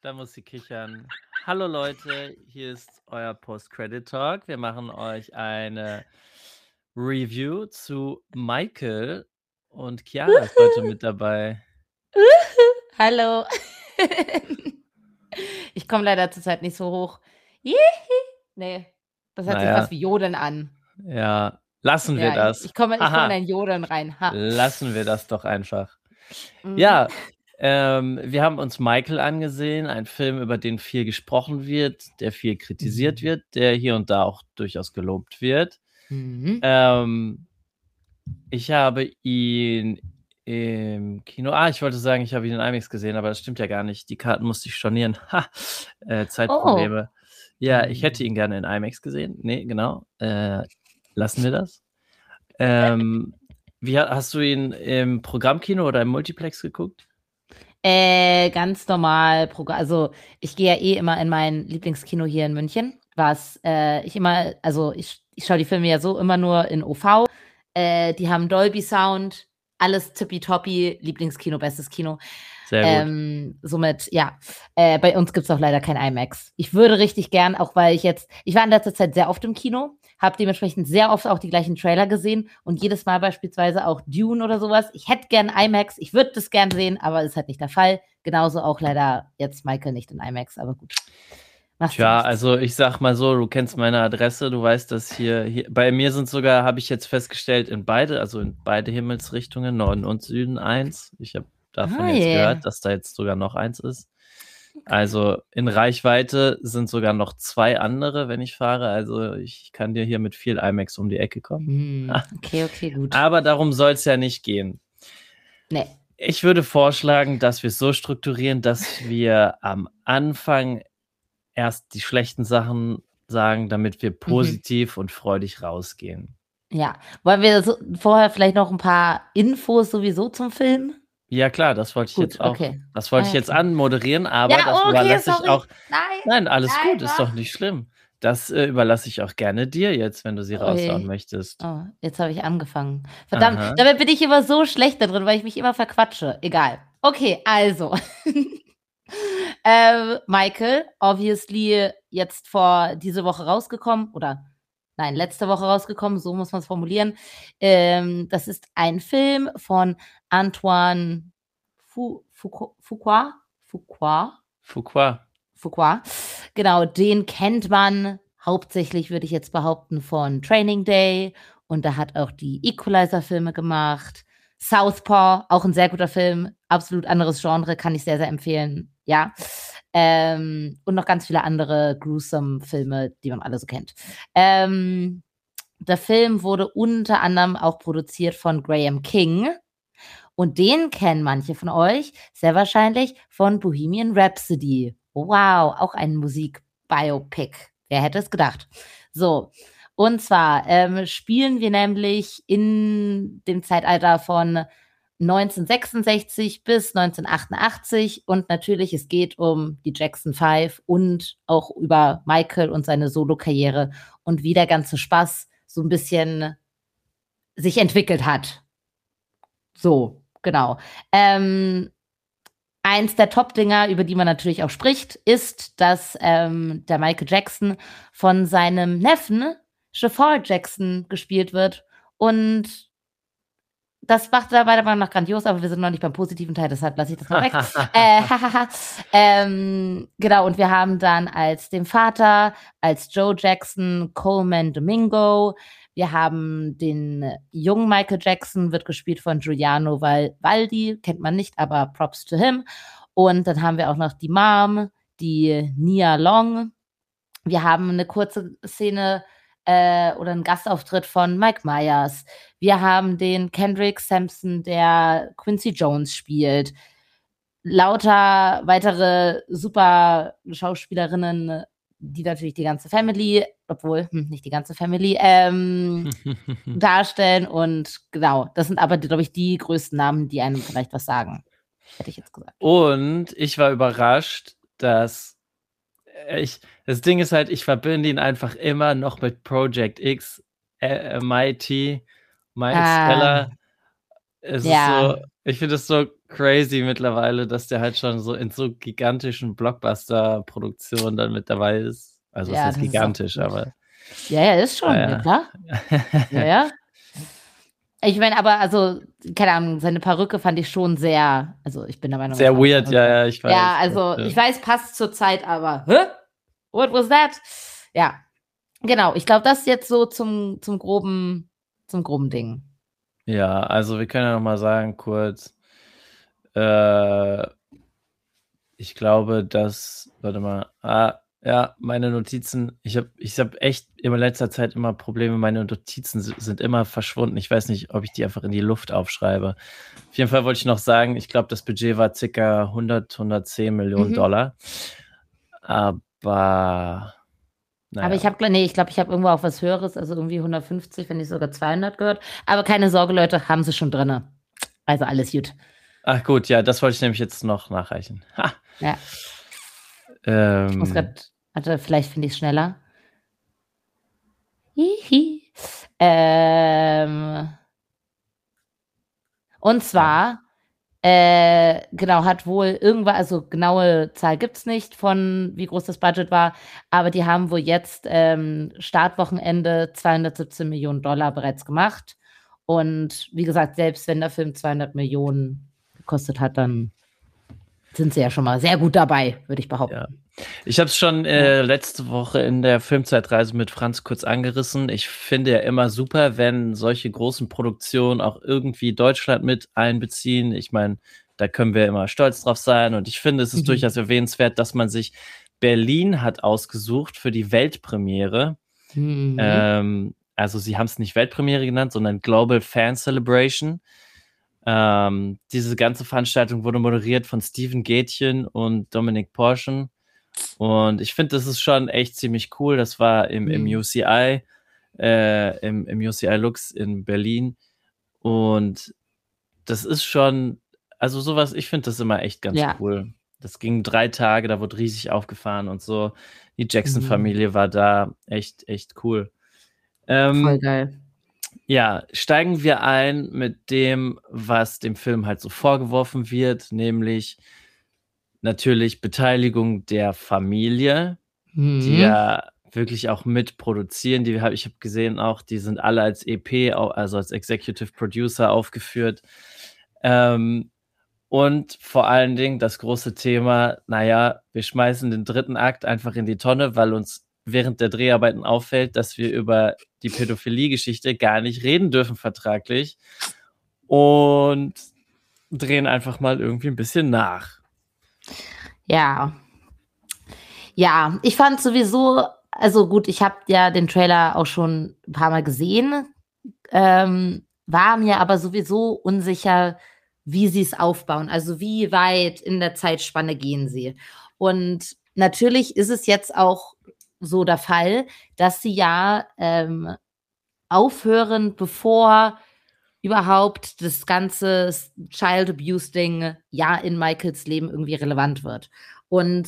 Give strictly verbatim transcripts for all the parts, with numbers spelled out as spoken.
Da muss sie kichern. Hallo Leute, hier ist euer Post-Credit-Talk. Wir machen euch eine Review zu Michael und Chiara ist heute Uhu. mit dabei. Uhu. Hallo. Ich komme leider zurzeit nicht so hoch. Jihi. Ne, das hört Na sich fast ja. wie Jodeln an. Ja, lassen wir Ja, ich das. ich komme ich komme in Haha. ein Jodeln rein. Ha. Lassen wir das doch einfach. Mhm. Ja, ähm, wir haben uns Michael angesehen, ein Film, über den viel gesprochen wird, der viel kritisiert Mhm. wird, der hier und da auch durchaus gelobt wird. Mhm. Ähm, ich habe ihn im Kino ah, ich wollte sagen, ich habe ihn in IMAX gesehen, aber das stimmt ja gar nicht. Die Karten musste ich stornieren. Ha, äh, Oh. Zeitprobleme. Ja, ich hätte Mhm. ihn gerne in IMAX gesehen. Ne, genau. Äh, lassen wir das. Ähm, wie ha hast du ihn im Programmkino oder im Multiplex geguckt? Äh, ganz normal Proga also, ich gehe ja eh immer in mein Lieblingskino hier in München, was, äh, ich immer also, ich ich schaue die Filme ja so immer nur in OV. Äh, die haben Dolby Sound, alles tippitoppi, Lieblingskino, bestes Kino. Sehr gut. Ähm, somit ja, äh, bei uns gibt's auch leider kein IMAX. Ich würde richtig gern, auch weil ich jetzt ich war in letzter Zeit sehr oft im Kino, habe dementsprechend sehr oft auch die gleichen Trailer gesehen und jedes Mal beispielsweise auch Dune oder so was. Ich hätte gern IMAX, ich würde das gern sehen, aber ist halt nicht der Fall. Genauso auch leider jetzt Michael nicht in IMAX, aber gut. Machst du Tja, nichts. also, ich sage mal so, du kennst meine Adresse, du weißt, dass hier hier bei mir sind sogar, habe ich jetzt festgestellt, in beide also, in beide Himmelsrichtungen, Norden und Süden eins. Ich habe davon Ah, jetzt je. gehört, dass da jetzt sogar noch eins ist. Also, in Reichweite sind sogar noch zwei andere, wenn ich fahre. Also, ich kann dir hier mit viel IMAX um die Ecke kommen. Hm, okay, okay, gut. Aber darum soll's ja nicht gehen. Ne. Ich würde vorschlagen, dass wir's so strukturieren, dass wir am Anfang erst die schlechten Sachen sagen, damit wir Mhm. positiv und freudig rausgehen. Ja. Wollen wir so vorher vielleicht noch 'n paar Infos sowieso zum Film? Ja klar, das wollte ich Gut, jetzt auch okay. das Ah wollte ich ja, jetzt okay. anmoderieren, aber das Ja, okay, überlasse ich sorry. auch Nein, nein, alles nein, gut, ist doch mach. nicht schlimm. Das, äh, überlasse ich auch gerne dir jetzt, wenn du sie Oh raushauen je. möchtest. Oh, jetzt habe ich angefangen. Verdammt, Aha. dabei bin ich immer so schlecht da drin, weil ich mich immer verquatsche. Egal. Okay, also. Ähm, Michael, obviously jetzt vor diese Woche rausgekommen oder nein, letzte Woche rausgekommen, so muss man's formulieren. Ähm, das ist ein Film von Antoine Fu Fuqu Fuqua? Fuqua? Fuqua. Fuqua. Genau, den kennt man hauptsächlich, würde ich jetzt behaupten, von Training Day und der hat auch die Equalizer-Filme gemacht. Southpaw, auch 'n sehr guter Film, absolut anderes Genre, kann ich sehr, sehr empfehlen, ja. Ähm, und noch ganz viele andere Gruesome-Filme, die man alle so kennt. Ähm, der Film wurde unter anderem auch produziert von Graham King und den kennen manche von euch sehr wahrscheinlich von Bohemian Rhapsody. Wow, auch ein Musik-Biopic. Wer hätte es gedacht? So, und zwar, ähm, spielen wir nämlich in dem Zeitalter von neunzehnhundertsechsundsechzig bis neunzehnhundertachtundachtzig und natürlich, es geht um die Jackson Five und auch über Michael und seine Solokarriere und wie der ganze Spaß so 'n bisschen sich entwickelt hat. So, genau. Ähm, eins der Top-Dinger, über die man natürlich auch spricht, ist, dass, ähm, der Michael Jackson von seinem Neffen Shaffar Jackson gespielt wird und das macht er meiner Meinung nach grandios, aber wir sind noch nicht beim positiven Teil, deshalb lasse ich das mal weg. Äh, ähm, genau, und wir haben dann als den Vater als Joe Jackson Coleman Domingo. Wir haben den jungen Michael Jackson, wird gespielt von Giuliano Val Valdi, kennt man nicht, aber Props to him. Und dann haben wir auch noch die Mom, die Nia Long. Wir haben 'ne kurze Szene, äh, oder 'n Gastauftritt von Mike Myers. Wir haben den Kendrick Sampson, der Quincy Jones spielt. Lauter weitere super Schauspielerinnen, die natürlich die ganze Family obwohl, hm, nicht die ganze Family, ähm, darstellen und genau, das sind aber, glaube ich, die größten Namen, die einem vielleicht was sagen, hätte ich jetzt gesagt. Und ich war überrascht, dass äh, ich das Ding ist halt, ich verbinde ihn einfach immer noch mit Project X, äh, MIT, Miles Ah. Teller. Es ist so Ja. ich finde es so crazy mittlerweile, dass der halt schon so in so gigantischen Blockbuster-Produktionen dann mit dabei ist. Also was Ja, heißt das ist auch gigantisch, gut. aber Ja, ja, ist schon, ja naja. klar. Ja, ja. Ich meine, aber also, keine Ahnung, seine Perücke fand ich schon sehr, also ich bin der Meinung, es Sehr war eine weird, ja, Perücke. ja, ich Ja, weiß. also Ja. ich weiß, passt zur Zeit, aber hä? What was that? Ja, genau. Ich glaube, das ist jetzt so zum, zum groben, zum groben Ding. Ja, also wir können ja noch mal sagen kurz, äh, ich glaube, dass, warte mal, ah, ja, meine Notizen, ich habe ich hab echt in letzter Zeit immer Probleme, meine Notizen sind immer verschwunden. Ich weiß nicht, ob ich die einfach in die Luft aufschreibe. Auf jeden Fall wollte ich noch sagen, ich glaube, das Budget war ca. hundert, hundertzehn Millionen Mhm. Dollar. Aber, naja. Aber ich habe, nee, ich glaube, ich habe irgendwo auch was Höheres, also irgendwie hundertfünfzig, wenn nicht sogar zweihundert gehört. Aber keine Sorge, Leute, haben sie schon drinne. Also alles gut. Ach gut, ja, das wollte ich nämlich jetzt noch nachreichen. Ha. Ja. Ähm, Ich muss grad, warte, vielleicht finde ich es schneller. Hihi. Ähm, und zwar, ja. äh, genau, hat wohl irgendwann, also genaue Zahl gibt es nicht von wie groß das Budget war, aber die haben wohl jetzt ähm, Startwochenende zweihundertsiebzehn Millionen Dollar bereits gemacht. Und wie gesagt, selbst wenn der Film zweihundert Millionen gekostet hat, dann sind sie ja schon mal sehr gut dabei, würde ich behaupten. Ja. Ich habe es schon äh, letzte Woche in der Filmzeitreise mit Franz kurz angerissen. Ich finde ja immer super, wenn solche großen Produktionen auch irgendwie Deutschland mit einbeziehen. Ich meine, da können wir immer stolz drauf sein. Und ich finde, es ist mhm. durchaus erwähnenswert, dass man sich Berlin hat ausgesucht für die Weltpremiere. Mhm. Ähm, also sie haben es nicht Weltpremiere genannt, sondern Global Fan Celebration. Ähm, diese ganze Veranstaltung wurde moderiert von Steven Gätchen und Dominik Porschen. Und ich finde, das ist schon echt ziemlich cool. Das war im, im U C I, äh, im, im U C I Lux in Berlin. Und das ist schon, also sowas, ich finde das immer echt ganz ja. cool. Das ging drei Tage, da wurde riesig aufgefahren und so. Die Jackson-Familie mhm. war da, echt, echt cool. Ähm, Voll geil. Ja, steigen wir ein mit dem, was dem Film halt so vorgeworfen wird, nämlich natürlich Beteiligung der Familie, mhm. die ja wirklich auch mitproduzieren. Die hab, ich habe gesehen auch, die sind alle als E P, also als Executive Producer aufgeführt. Ähm, und vor allen Dingen das große Thema, naja, wir schmeißen den dritten Akt einfach in die Tonne, weil uns während der Dreharbeiten auffällt, dass wir über die Pädophilie-Geschichte gar nicht reden dürfen vertraglich und drehen einfach mal irgendwie ein bisschen nach. Ja. Ja, ich fand sowieso, also gut, ich habe ja den Trailer auch schon ein paar Mal gesehen, ähm, war mir aber sowieso unsicher, wie sie es aufbauen, also wie weit in der Zeitspanne gehen sie. Und natürlich ist es jetzt auch so der Fall, dass sie ja ähm, aufhören, bevor überhaupt das ganze Child Abuse Ding ja in Michaels Leben irgendwie relevant wird. Und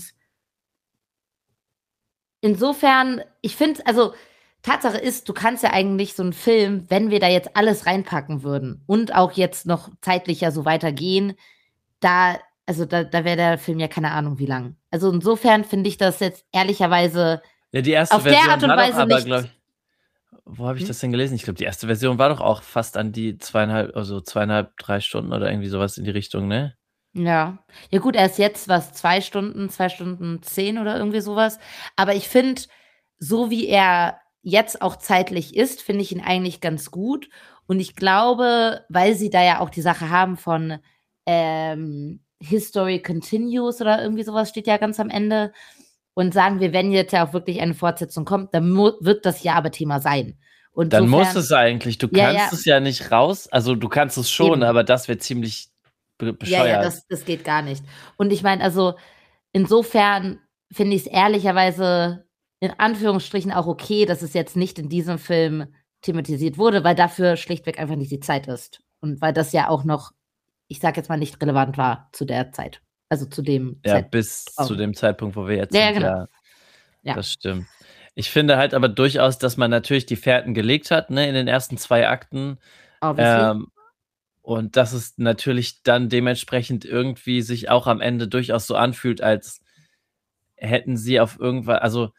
insofern, ich finde, also Tatsache ist, du kannst ja eigentlich so einen Film, wenn wir da jetzt alles reinpacken würden und auch jetzt noch zeitlich ja so weitergehen, da, also da, da wäre der Film ja keine Ahnung wie lang. Also insofern finde ich das jetzt ehrlicherweise ja, die erste auf der Version Art und war Weise doch aber, nicht. glaub ich, wo habe ich Hm? das denn gelesen? Ich glaube, die erste Version war doch auch fast an die zweieinhalb, also zweieinhalb, drei Stunden oder irgendwie sowas in die Richtung, ne? Ja. Ja gut, er ist jetzt was, zwei Stunden, zwei Stunden zehn oder irgendwie sowas. Aber ich finde, so wie er jetzt auch zeitlich ist, finde ich ihn eigentlich ganz gut. Und ich glaube, weil sie da ja auch die Sache haben von ähm, History Continues oder irgendwie sowas steht ja ganz am Ende. Und sagen wir, wenn jetzt ja auch wirklich eine Fortsetzung kommt, dann wird das ja aber Thema sein. Und dann sofern, muss es eigentlich. Du ja, kannst ja, es ja nicht raus. Also du kannst es schon, eben. aber das wäre ziemlich be bescheuert. Ja, ja, das, das geht gar nicht. Und ich meine, also insofern finde ich es ehrlicherweise in Anführungsstrichen auch okay, dass es jetzt nicht in diesem Film thematisiert wurde, weil dafür schlichtweg einfach nicht die Zeit ist. Und weil das ja auch noch, ich sag jetzt mal, nicht relevant war zu der Zeit. Also zu dem Ja, Zeit bis auch. zu dem Zeitpunkt, wo wir jetzt Ja, sind, genau. ja. Ja. Das stimmt. Ich finde halt aber durchaus, dass man natürlich die Fährten gelegt hat, ne, in den ersten zwei Akten. Obviously. Ähm, Und dass es natürlich dann dementsprechend irgendwie sich auch am Ende durchaus so anfühlt, als hätten sie auf irgendwas, also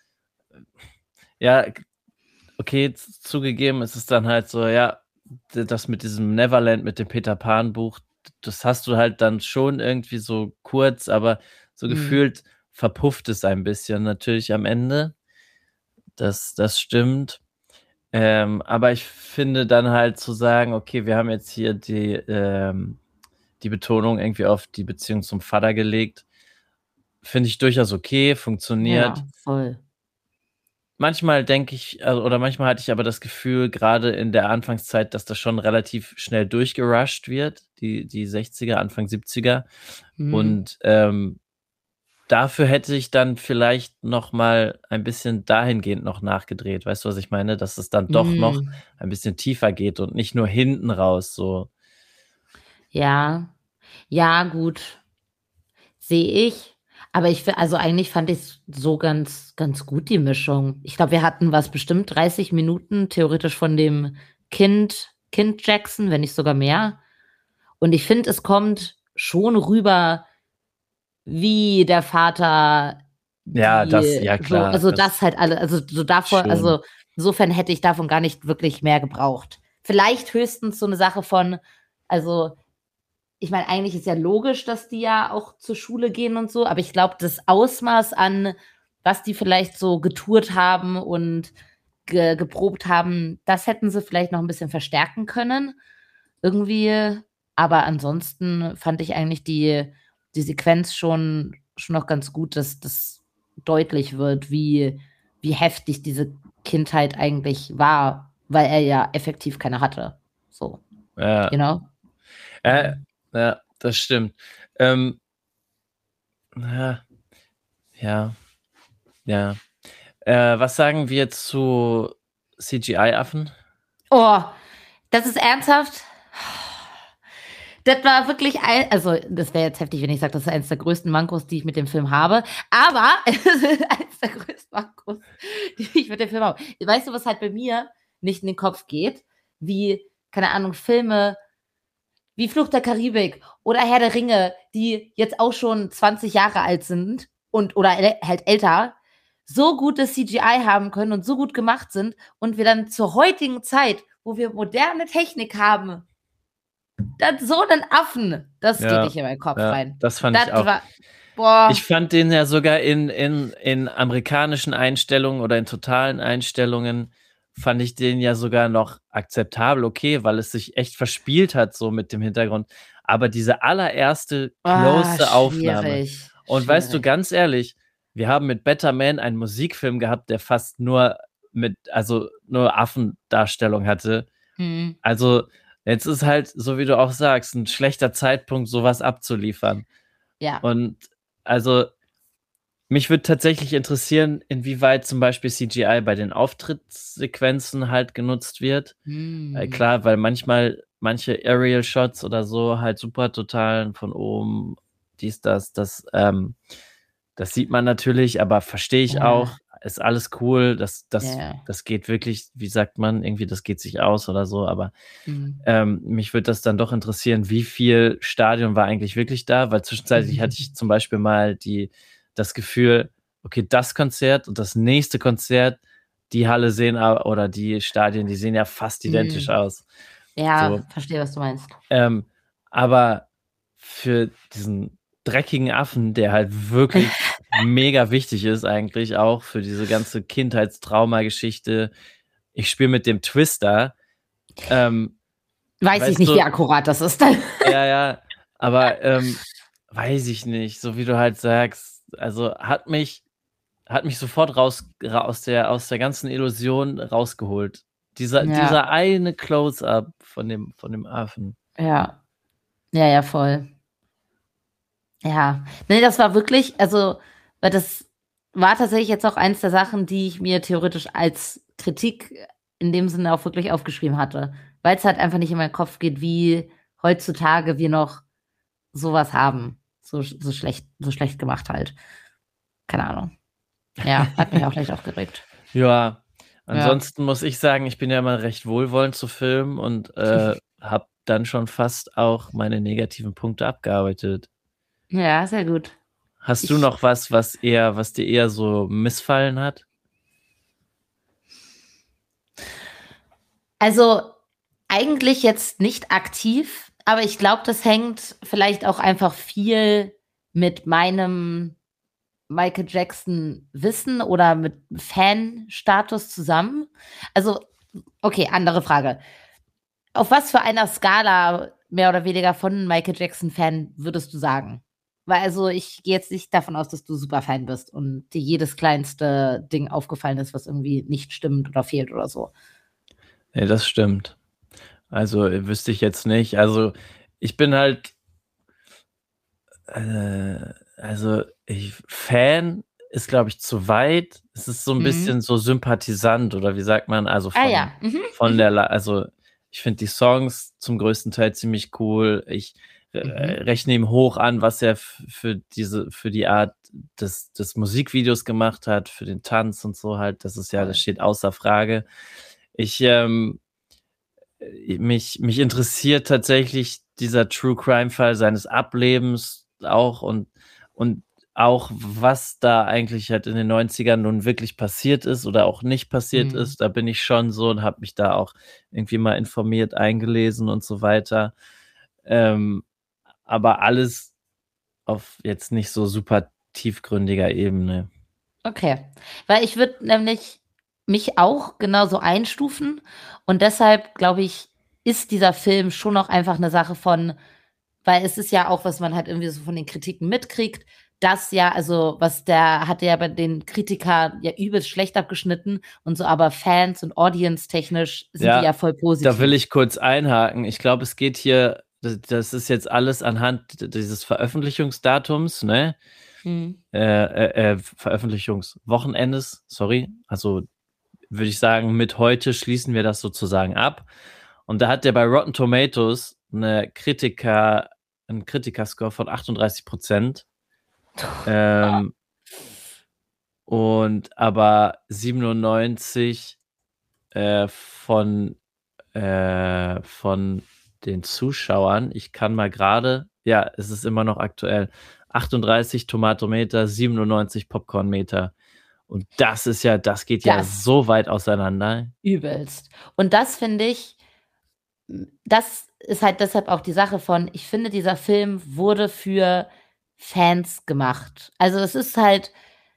ja, okay, z- zugegeben, es ist dann halt so, ja, d- das mit diesem Neverland, mit dem Peter Pan Buch, das hast du halt dann schon irgendwie so kurz, aber so Mhm. gefühlt verpufft es ein bisschen natürlich am Ende. Das, das stimmt. Ähm, aber ich finde dann halt zu sagen, okay, wir haben jetzt hier die, ähm, die Betonung irgendwie auf die Beziehung zum Vater gelegt, finde ich durchaus okay, funktioniert. Ja, voll. Manchmal denke ich, also, oder manchmal hatte ich aber das Gefühl, gerade in der Anfangszeit, dass das schon relativ schnell durchgerusht wird, die, die sechziger, Anfang siebziger. Mhm. Und ähm, dafür hätte ich dann vielleicht noch mal ein bisschen dahingehend noch nachgedreht. Weißt du, was ich meine? Dass es dann doch noch Mhm. ein bisschen tiefer geht und nicht nur hinten raus so. Ja, ja, gut, sehe ich. Aber ich finde, also eigentlich fand ich es so ganz, ganz gut, die Mischung. Ich glaube, wir hatten was bestimmt dreißig Minuten theoretisch von dem Kind, Kind Jackson, wenn nicht sogar mehr. Und ich finde, es kommt schon rüber, wie der Vater Ja, das, die ja so, klar, also das das halt alle, also so davor, schon. also insofern hätte ich davon gar nicht wirklich mehr gebraucht. Vielleicht höchstens so eine Sache von, also ich meine, eigentlich ist ja logisch, dass die ja auch zur Schule gehen und so, aber ich glaube, das Ausmaß an, was die vielleicht so getourt haben und ge geprobt haben, das hätten sie vielleicht noch ein bisschen verstärken können irgendwie. Aber ansonsten fand ich eigentlich die die Sequenz schon schon noch ganz gut, dass das deutlich wird, wie wie heftig diese Kindheit eigentlich war, weil er ja effektiv keine hatte. So, Ja, you know? äh, ja, das stimmt. Ähm, ja, ja, ja. Äh, was sagen wir zu C G I-Affen? Oh, das ist ernsthaft? Das war wirklich ein, also das wäre jetzt heftig, wenn ich sage, das ist eines der größten Mankos, die ich mit dem Film habe. Aber es ist eines der größten Mankos, die ich mit dem Film habe. Weißt du, was halt bei mir nicht in den Kopf geht? Wie, keine Ahnung, Filme wie Fluch der Karibik oder Herr der Ringe, die jetzt auch schon zwanzig Jahre alt sind und oder halt älter, so gutes C G I haben können und so gut gemacht sind und wir dann zur heutigen Zeit, wo wir moderne Technik haben, dann so einen Affen, das geht Ja, nicht in meinen Kopf ja, rein. das fand ich Das auch. war, boah. Ich fand den ja sogar in, in, in amerikanischen Einstellungen oder in totalen Einstellungen, fand ich den ja sogar noch akzeptabel, okay, weil es sich echt verspielt hat, so mit dem Hintergrund. Aber diese allererste Ah, close Aufnahme. schwierig. Und weißt du, Schwierig. ganz ehrlich, wir haben mit Better Man einen Musikfilm gehabt, der fast nur mit, also nur Affendarstellung hatte. Hm. Also, jetzt ist halt, so wie du auch sagst, ein schlechter Zeitpunkt, sowas abzuliefern. Ja. Und also, mich würde tatsächlich interessieren, inwieweit zum Beispiel C G I bei den Auftrittssequenzen halt genutzt wird. Äh, Hm. klar, weil manchmal manche Aerial Shots oder so halt super total von oben, dies, das, das, ähm, das sieht man natürlich, aber verstehe ich Ja. auch, ist alles cool, das, das, Ja. das geht wirklich, wie sagt man, irgendwie, das geht sich aus oder so, aber Hm. ähm, mich würde das dann doch interessieren, wie viel Stadion war eigentlich wirklich da, weil zwischenzeitlich hatte ich zum Beispiel mal die, das Gefühl, okay, das Konzert und das nächste Konzert, die Halle sehen a- oder die Stadien, die sehen ja fast identisch Hm. aus. Ja, So, verstehe, was du meinst. ähm, aber für diesen dreckigen Affen, der halt wirklich mega wichtig ist, eigentlich auch für diese ganze Kindheitstrauma-Geschichte. Ich spiele mit dem Twister. Ähm, Weiß ich weißt nicht, wie du, akkurat das ist. ja, ja, aber ähm, weiß ich nicht, so wie du halt sagst, also hat mich, hat mich sofort raus, ra- aus der, aus der ganzen Illusion rausgeholt. Dieser, Ja, dieser eine Close-up von dem, von dem Affen. ja. Ja, ja, voll. Ja. Ne, das war wirklich, also, weil das war tatsächlich jetzt auch eins der Sachen, die ich mir theoretisch als Kritik in dem Sinne auch wirklich aufgeschrieben hatte. Weil es halt einfach nicht in meinen Kopf geht, wie heutzutage wir noch sowas haben. So, so schlecht, so schlecht gemacht halt. Keine Ahnung. Ja, hat mich auch leicht aufgeregt. Ja, Ja. ansonsten muss ich sagen, ich bin ja immer recht wohlwollend zu Filmen und äh, habe dann schon fast auch meine negativen Punkte abgearbeitet. Ja, sehr gut. Hast du Ich, noch was, was eher, was dir eher so missfallen hat? also eigentlich jetzt nicht aktiv, aber ich glaube, das hängt vielleicht auch einfach viel mit meinem Michael Jackson Wissen oder mit Fan-Status zusammen. Also, okay, andere Frage. Auf was für einer Skala mehr oder weniger von Michael Jackson-Fan würdest du sagen? Weil also ich gehe jetzt nicht davon aus, dass du super Fan bist und dir jedes kleinste Ding aufgefallen ist, was irgendwie nicht stimmt oder fehlt oder so. Nee, das stimmt. Also äh, wüsste ich jetzt nicht. Also ich bin halt, äh, also ich, Fan ist, glaube ich, zu weit. Es ist so ein Mhm. bisschen so sympathisant oder wie sagt man, also Ah von, ja. Mhm. von Mhm. der, La- also ich finde die Songs zum größten Teil ziemlich cool. Ich äh, Mhm. rechne ihm hoch an, was er f- für diese, für die Art des, des Musikvideos gemacht hat, für den Tanz und so halt. Das ist ja, das Voll. steht außer Frage. Ich, ähm, mich, mich interessiert tatsächlich dieser True Crime Fall seines Ablebens auch und, und auch, was da eigentlich halt in den neunzigern nun wirklich passiert ist oder auch nicht passiert Mhm. ist. Da bin ich schon so und habe mich da auch irgendwie mal informiert, eingelesen und so weiter. Ähm, aber alles auf jetzt nicht so super tiefgründiger Ebene. Okay. Weil ich würde nämlich mich auch genauso einstufen und deshalb glaube ich, ist dieser Film schon noch einfach eine Sache von, weil es ist ja auch, was man halt irgendwie so von den Kritiken mitkriegt, dass ja, also was der hatte ja bei den Kritikern ja übelst schlecht abgeschnitten und so, aber Fans und Audience technisch sind die ja Ja, voll da will positiv. ich kurz einhaken. Ich glaube, es geht hier, das das ist jetzt alles anhand dieses Veröffentlichungsdatums, ne? Hm. Äh, äh, äh, Veröffentlichungswochenendes, sorry. Also würde ich sagen, mit heute schließen wir das sozusagen ab. Und da hat der bei Rotten Tomatoes eine Kritiker, einen Kritikerscore von achtunddreißig Prozent. Ähm, und aber siebenundneunzig äh, von äh, von den Zuschauern. Ich kann mal gerade, ja, es ist immer noch aktuell. achtunddreißig Tomatometer, siebenundneunzig Popcornmeter. Und das ist ja, das geht ja Das so weit auseinander. übelst. Und das finde ich, das ist halt deshalb auch die Sache von, ich finde, dieser Film wurde für Fans gemacht. Also es ist halt,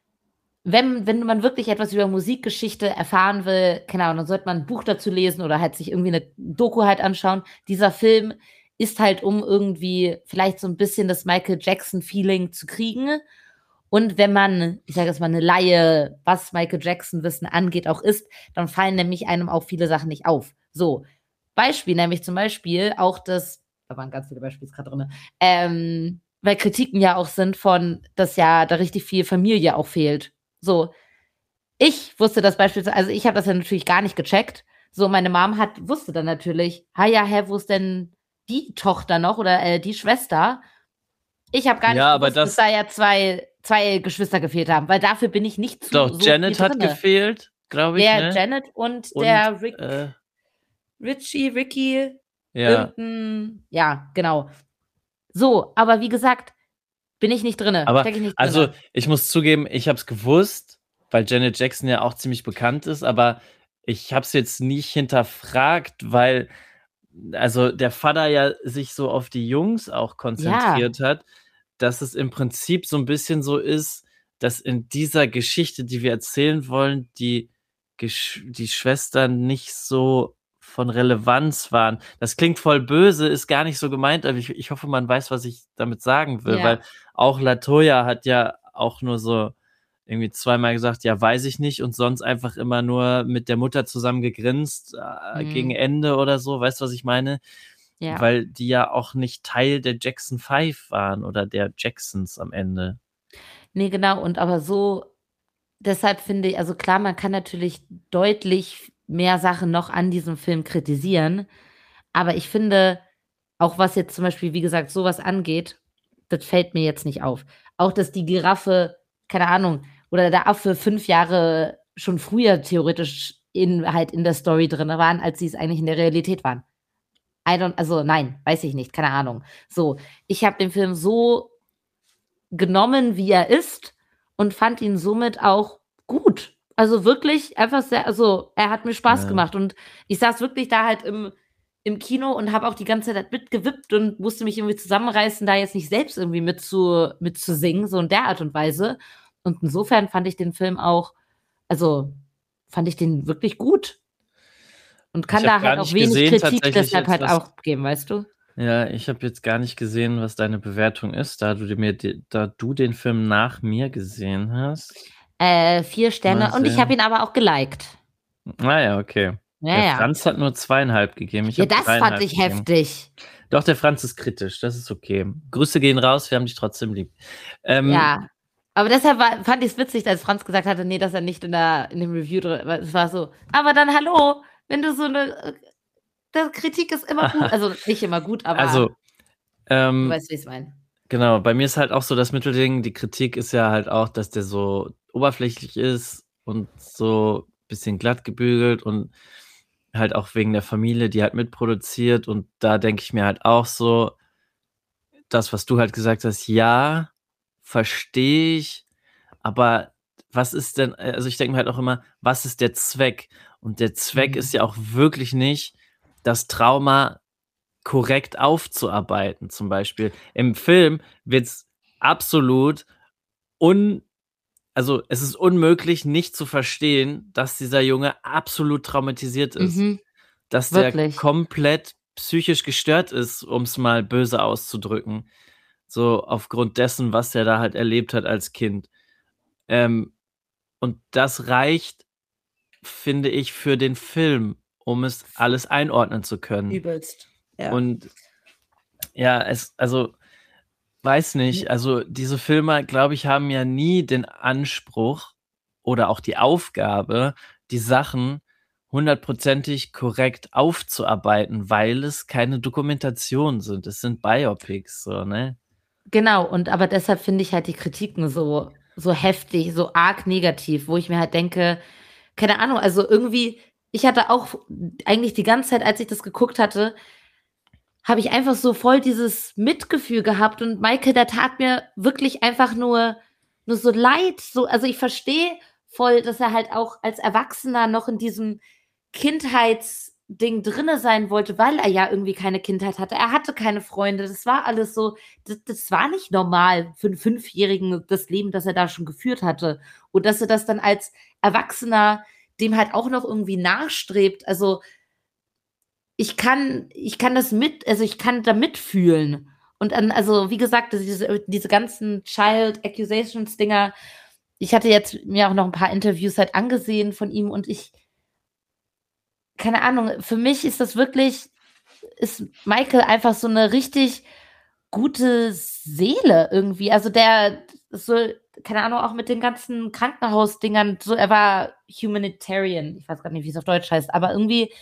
wenn, wenn man wirklich etwas über Musikgeschichte erfahren will, keine Ahnung, dann sollte man ein Buch dazu lesen oder halt sich irgendwie eine Doku halt anschauen. Dieser Film ist halt, um irgendwie vielleicht so ein bisschen das Michael Jackson-Feeling zu kriegen. Und wenn man, ich sage jetzt mal, eine Laie, was Michael Jackson-Wissen angeht, auch ist, dann fallen nämlich einem auch viele Sachen nicht auf. So, Beispiel, nämlich zum Beispiel auch das, da waren ganz viele Beispiele gerade drin, ähm, weil Kritiken ja auch sind von, dass ja da richtig viel Familie auch fehlt. So, ich wusste das beispielsweise, also ich habe das ja natürlich gar nicht gecheckt. So, meine Mom hat, wusste dann natürlich, ha ja, hä, wo ist denn die Tochter noch oder äh, die Schwester? Ich habe gar nicht Ja, aber gewusst, dass das, da ja zwei, zwei Geschwister gefehlt haben, weil dafür bin ich nicht doch, zu so viel Janet hat drinne. gefehlt, glaube ich, Der ne? Janet und Und, der Rick, äh, Richie, Ricky, ja. irgendein, ja, genau. So, aber wie gesagt, bin ich nicht drinne, Aber, stecke ich nicht also, drinne. ich muss zugeben, ich habe es gewusst, weil Janet Jackson ja auch ziemlich bekannt ist, aber ich habe es jetzt nicht hinterfragt, weil also der Vater ja sich so auf die Jungs auch Ja, konzentriert hat, dass es im Prinzip so ein bisschen so ist, dass in dieser Geschichte, die wir erzählen wollen, die Gesch die Schwestern nicht so von Relevanz waren. Das klingt voll böse, ist gar nicht so gemeint, aber ich ich hoffe, man weiß, was ich damit sagen will, weil ja. auch Latoya hat ja auch nur so irgendwie zweimal gesagt, ja, weiß ich nicht, und sonst einfach immer nur mit der Mutter zusammen gegrinst äh, gegen Hm, Ende oder so, weißt du, was ich meine? ja. Weil die ja auch nicht Teil der Jackson Five waren oder der Jacksons am Ende. Nee, genau, und aber so, deshalb finde ich, also klar, man kann natürlich deutlich mehr Sachen noch an diesem Film kritisieren, aber ich finde, auch was jetzt zum Beispiel, wie gesagt, sowas angeht, das fällt mir jetzt nicht auf. Auch, dass die Giraffe, keine Ahnung, oder der Affe fünf Jahre schon früher theoretisch in, halt in der Story drin waren, als sie es eigentlich in der Realität waren. I don't, also nein, weiß ich nicht, keine Ahnung. So, ich habe den Film so genommen, wie er ist und fand ihn somit auch gut. Also wirklich einfach sehr, also er hat mir Spaß Ja. gemacht und ich saß wirklich da halt im, im Kino und habe auch die ganze Zeit mitgewippt und musste mich irgendwie zusammenreißen, da jetzt nicht selbst irgendwie mitzu, mitzusingen, so in der Art und Weise. Und insofern fand ich den Film auch, also fand ich den wirklich gut. Und kann Ich habe da halt gar auch nicht wenig gesehen Kritik tatsächlich deshalb jetzt, halt was auch geben, weißt du? Ja, ich habe jetzt gar nicht gesehen, was deine Bewertung ist, da du dir mir de da du den Film nach mir gesehen hast. Äh, vier Mal Sterne und ich habe sehen. ihn aber auch geliked. Ah ja, okay. Ja, Der ja. Franz hat nur zweieinhalb gegeben. Ich Ja, habe das fand dreieinhalb ich gegeben. heftig. Doch, der Franz ist kritisch, das ist okay. Grüße gehen raus, wir haben dich trotzdem lieb. Ähm, Ja. Aber deshalb war, fand ich es witzig, als Franz gesagt hatte, nee, dass er nicht in, der, in dem Review drin war. Es war so, aber dann hallo, wenn du so eine. äh, Kritik ist immer gut. Also nicht immer gut, aber also, du ähm, weißt, wie ich es meine. genau, bei mir ist halt auch so das Mittelding, die Kritik ist ja halt auch, dass der so oberflächlich ist und so ein bisschen glatt gebügelt und halt auch wegen der Familie, die halt mitproduziert. Und da denke ich mir halt auch so, das, was du halt gesagt hast, ja, verstehe ich, aber was ist denn, also ich denke mir halt auch immer, was ist der Zweck? Und der Zweck Mhm. ist ja auch wirklich nicht, das Trauma korrekt aufzuarbeiten, zum Beispiel. Im Film wird es absolut un, also es ist unmöglich, nicht zu verstehen, dass dieser Junge absolut traumatisiert ist. Mhm. Dass der Wirklich. komplett psychisch gestört ist, um es mal böse auszudrücken. So aufgrund dessen, was er da halt erlebt hat als Kind. Ähm, und das reicht, finde ich, für den Film, um es alles einordnen zu können. Übelst. Ja. Und ja, es, also, weiß nicht, also diese Filme, glaube ich, haben ja nie den Anspruch oder auch die Aufgabe, die Sachen hundertprozentig korrekt aufzuarbeiten, weil es keine Dokumentationen sind. Es sind Biopics, so, ne? Genau, und aber deshalb finde ich halt die Kritiken so, so heftig, so arg negativ, wo ich mir halt denke, keine Ahnung, also irgendwie, ich hatte auch eigentlich die ganze Zeit, als ich das geguckt hatte, habe ich einfach so voll dieses Mitgefühl gehabt und Michael, der tat mir wirklich einfach nur, nur so leid. So, also ich verstehe voll, dass er halt auch als Erwachsener noch in diesem Kindheitsding drinne sein wollte, weil er ja irgendwie keine Kindheit hatte. Er hatte keine Freunde. Das war alles so, das, das war nicht normal für einen Fünfjährigen, das Leben, das er da schon geführt hatte. Und dass er das dann als Erwachsener dem halt auch noch irgendwie nachstrebt. Also ich kann, ich kann das mit, also ich kann da mitfühlen. Und dann, also wie gesagt, diese, diese ganzen Child Accusations Dinger, ich hatte jetzt mir auch noch ein paar Interviews halt angesehen von ihm und ich, keine Ahnung, für mich ist das wirklich, ist Michael einfach so eine richtig gute Seele irgendwie. Also der ist so, keine Ahnung, auch mit den ganzen Krankenhausdingern, so, er war Humanitarian, ich weiß gar nicht, wie es auf Deutsch heißt, aber irgendwie.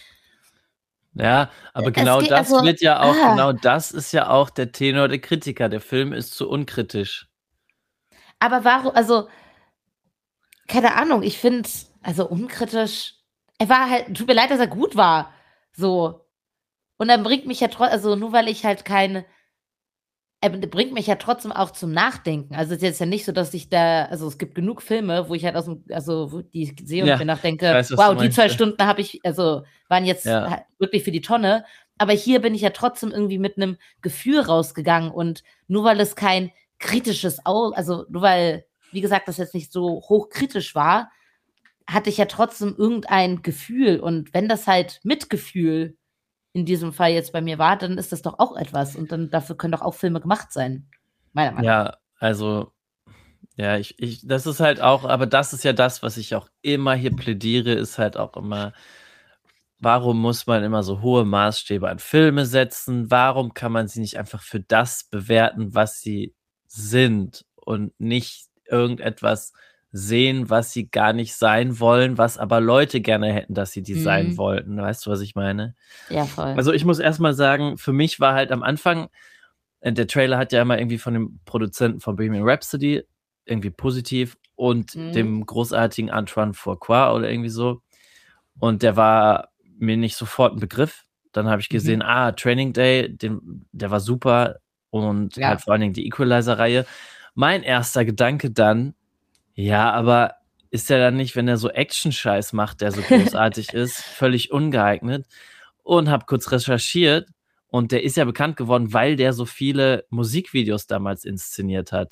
Ja, aber Es genau geht, das also, wird ja auch, ah. genau das ist ja auch der Tenor der Kritiker. Der Film ist zu unkritisch. Aber warum, also, keine Ahnung, ich finde, also unkritisch, er war halt, tut mir leid, dass er gut war. So. Und dann bringt mich ja trotzdem, also nur weil ich halt keine, er bringt mich ja trotzdem auch zum Nachdenken. Also es ist jetzt ja nicht so, dass ich da, also es gibt genug Filme, wo ich halt aus dem, also wo die ich sehe und Ja, mir ich nachdenke, weiß, was wow, du die meinst, zwei ja. Stunden habe ich, also waren jetzt Ja. halt wirklich für die Tonne. Aber hier bin ich ja trotzdem irgendwie mit einem Gefühl rausgegangen und nur weil es kein kritisches Auge, also nur weil, wie gesagt, das jetzt nicht so hochkritisch war, hatte ich ja trotzdem irgendein Gefühl. Und wenn das halt Mitgefühl in diesem Fall jetzt bei mir war, dann ist das doch auch etwas. Und dann dafür können doch auch Filme gemacht sein. Meiner Meinung nach. Ja, also, ja, ich, ich, das ist halt auch, aber das ist ja das, was ich auch immer hier plädiere, ist halt auch immer, warum muss man immer so hohe Maßstäbe an Filme setzen? Warum kann man sie nicht einfach für das bewerten, was sie sind und nicht irgendetwas sehen, was sie gar nicht sein wollen, was aber Leute gerne hätten, dass sie die Mhm. sein wollten. Weißt du, was ich meine? Ja, voll. Also ich muss erstmal sagen, für mich war halt am Anfang, äh, der Trailer hat ja immer irgendwie von dem Produzenten von Bohemian Rhapsody irgendwie positiv und Mhm. dem großartigen Antoine Fuqua oder irgendwie so. Und der war mir nicht sofort ein Begriff. Dann habe ich Mhm. gesehen, ah, Training Day, den, der war super und Ja. halt vor allen Dingen die Equalizer-Reihe. Mein erster Gedanke dann, ja, aber ist er dann nicht, wenn er so Action-Scheiß macht, der so großartig ist, völlig ungeeignet? Und habe kurz recherchiert und der ist ja bekannt geworden, weil der so viele Musikvideos damals inszeniert hat.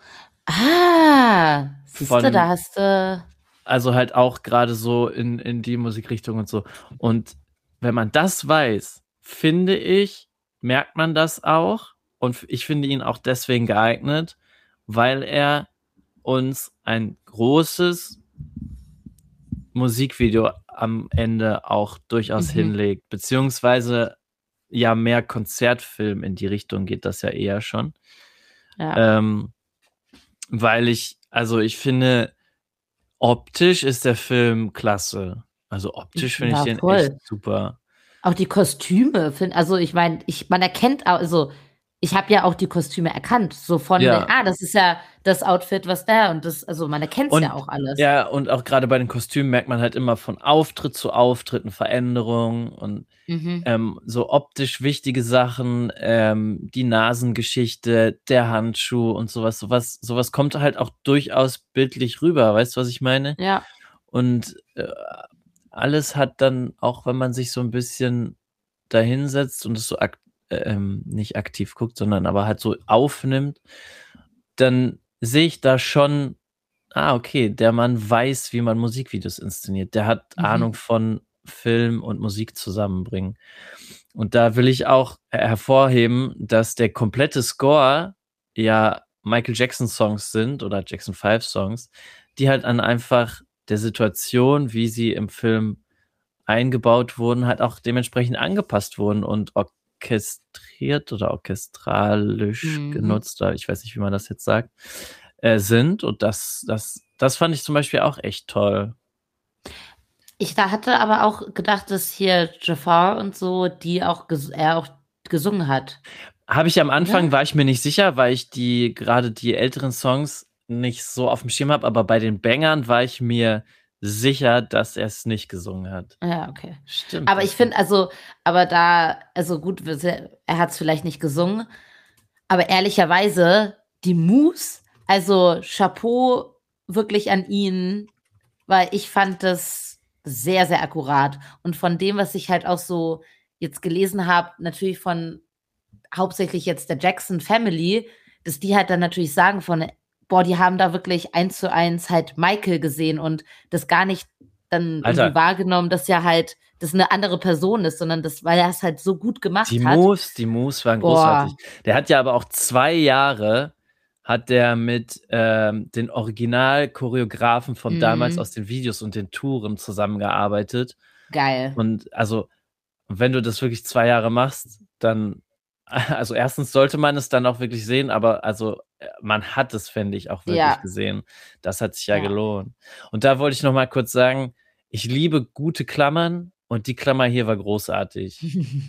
Ah, siehst du, Von- da hast du. Also halt auch gerade so in, in die Musikrichtung und so. Und wenn man das weiß, finde ich, merkt man das auch. Und ich finde ihn auch deswegen geeignet, weil er uns ein großes Musikvideo am Ende auch durchaus Mhm. hinlegt. Beziehungsweise ja mehr Konzertfilm in die Richtung geht das ja eher schon. Ja. Ähm, weil ich, also ich finde, optisch ist der Film klasse. Also optisch finde ich Ja, den voll. echt super. Auch die Kostüme, find, also ich meine, ich, man erkennt, au- also ich habe ja auch die Kostüme erkannt, so von Ja. den, ah, das ist ja das Outfit, was da und das, also man erkennt es Und ja auch alles. ja, und auch gerade bei den Kostümen merkt man halt immer von Auftritt zu Auftritt eine Veränderung und Mhm. ähm, so optisch wichtige Sachen, ähm, die Nasengeschichte, der Handschuh und sowas, sowas, sowas kommt halt auch durchaus bildlich rüber, weißt du, was ich meine? Ja. Und äh, alles hat dann, auch wenn man sich so ein bisschen dahinsetzt und es so ak ähm, nicht aktiv guckt, sondern aber halt so aufnimmt, dann sehe ich da schon, ah, okay, der Mann weiß, wie man Musikvideos inszeniert. Der hat Mhm. Ahnung von Film und Musik zusammenbringen. Und da will ich auch hervorheben, dass der komplette Score ja Michael Jackson Songs sind oder Jackson five Songs, die halt an einfach der Situation, wie sie im Film eingebaut wurden, halt auch dementsprechend angepasst wurden und orchestriert oder orchestralisch Mhm. genutzt, oder ich weiß nicht, wie man das jetzt sagt, äh, sind. Und das, das, das fand ich zum Beispiel auch echt toll. Ich da hatte aber auch gedacht, dass hier Jafar und so, die auch ges er auch gesungen hat. Habe ich am Anfang, Oder? war ich mir nicht sicher, weil ich die gerade die älteren Songs nicht so auf dem Schirm habe, aber bei den Bangern war ich mir sicher, dass er es nicht gesungen hat. Ja, okay. Stimmt. Aber das ich finde, also, aber da, also gut, er hat es vielleicht nicht gesungen, aber ehrlicherweise, die Moves, also Chapeau wirklich an ihn, weil ich fand das sehr, sehr akkurat. Und von dem, was ich halt auch so jetzt gelesen habe, natürlich von hauptsächlich jetzt der Jackson Family, dass die halt dann natürlich sagen von, boah, die haben da wirklich eins zu eins halt Michael gesehen und das gar nicht dann Alter. irgendwie wahrgenommen, dass ja halt das eine andere Person ist, sondern das, weil er es halt so gut gemacht Die hat. Moves, die Moves waren Boah. großartig. Der hat ja aber auch zwei Jahre hat der mit ähm, den Original-Choreografen von Mhm. damals aus den Videos und den Touren zusammengearbeitet. Geil. Und also, wenn du das wirklich zwei Jahre machst, dann, also erstens sollte man es dann auch wirklich sehen, aber also man hat es, finde ich, auch wirklich Ja. gesehen. Das hat sich ja, Ja. gelohnt. Und da wollte ich noch mal kurz sagen, ich liebe gute Klammern und die Klammer hier war großartig.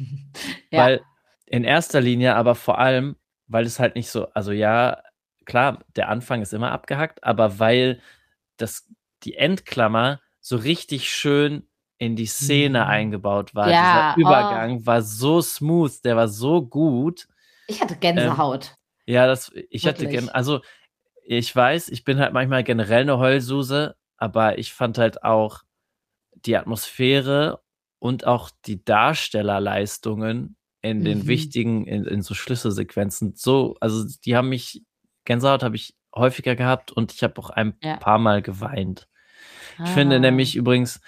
Ja. Weil in erster Linie, aber vor allem, weil es halt nicht so, also ja, klar, der Anfang ist immer abgehackt, aber weil das, die Endklammer so richtig schön in die Szene Mhm. eingebaut war. Ja, Dieser Übergang war so smooth, der war so gut. Ich hatte Gänsehaut. Ja, das, ich hatte Wirklich. gern, also ich weiß, ich bin halt manchmal generell eine Heulsuse, aber ich fand halt auch die Atmosphäre und auch die Darstellerleistungen in den Mhm. wichtigen, in, in so Schlüsselsequenzen so, also die haben mich, Gänsehaut habe ich häufiger gehabt und ich habe auch ein Ja. paar Mal geweint. Ich Ah. finde nämlich übrigens,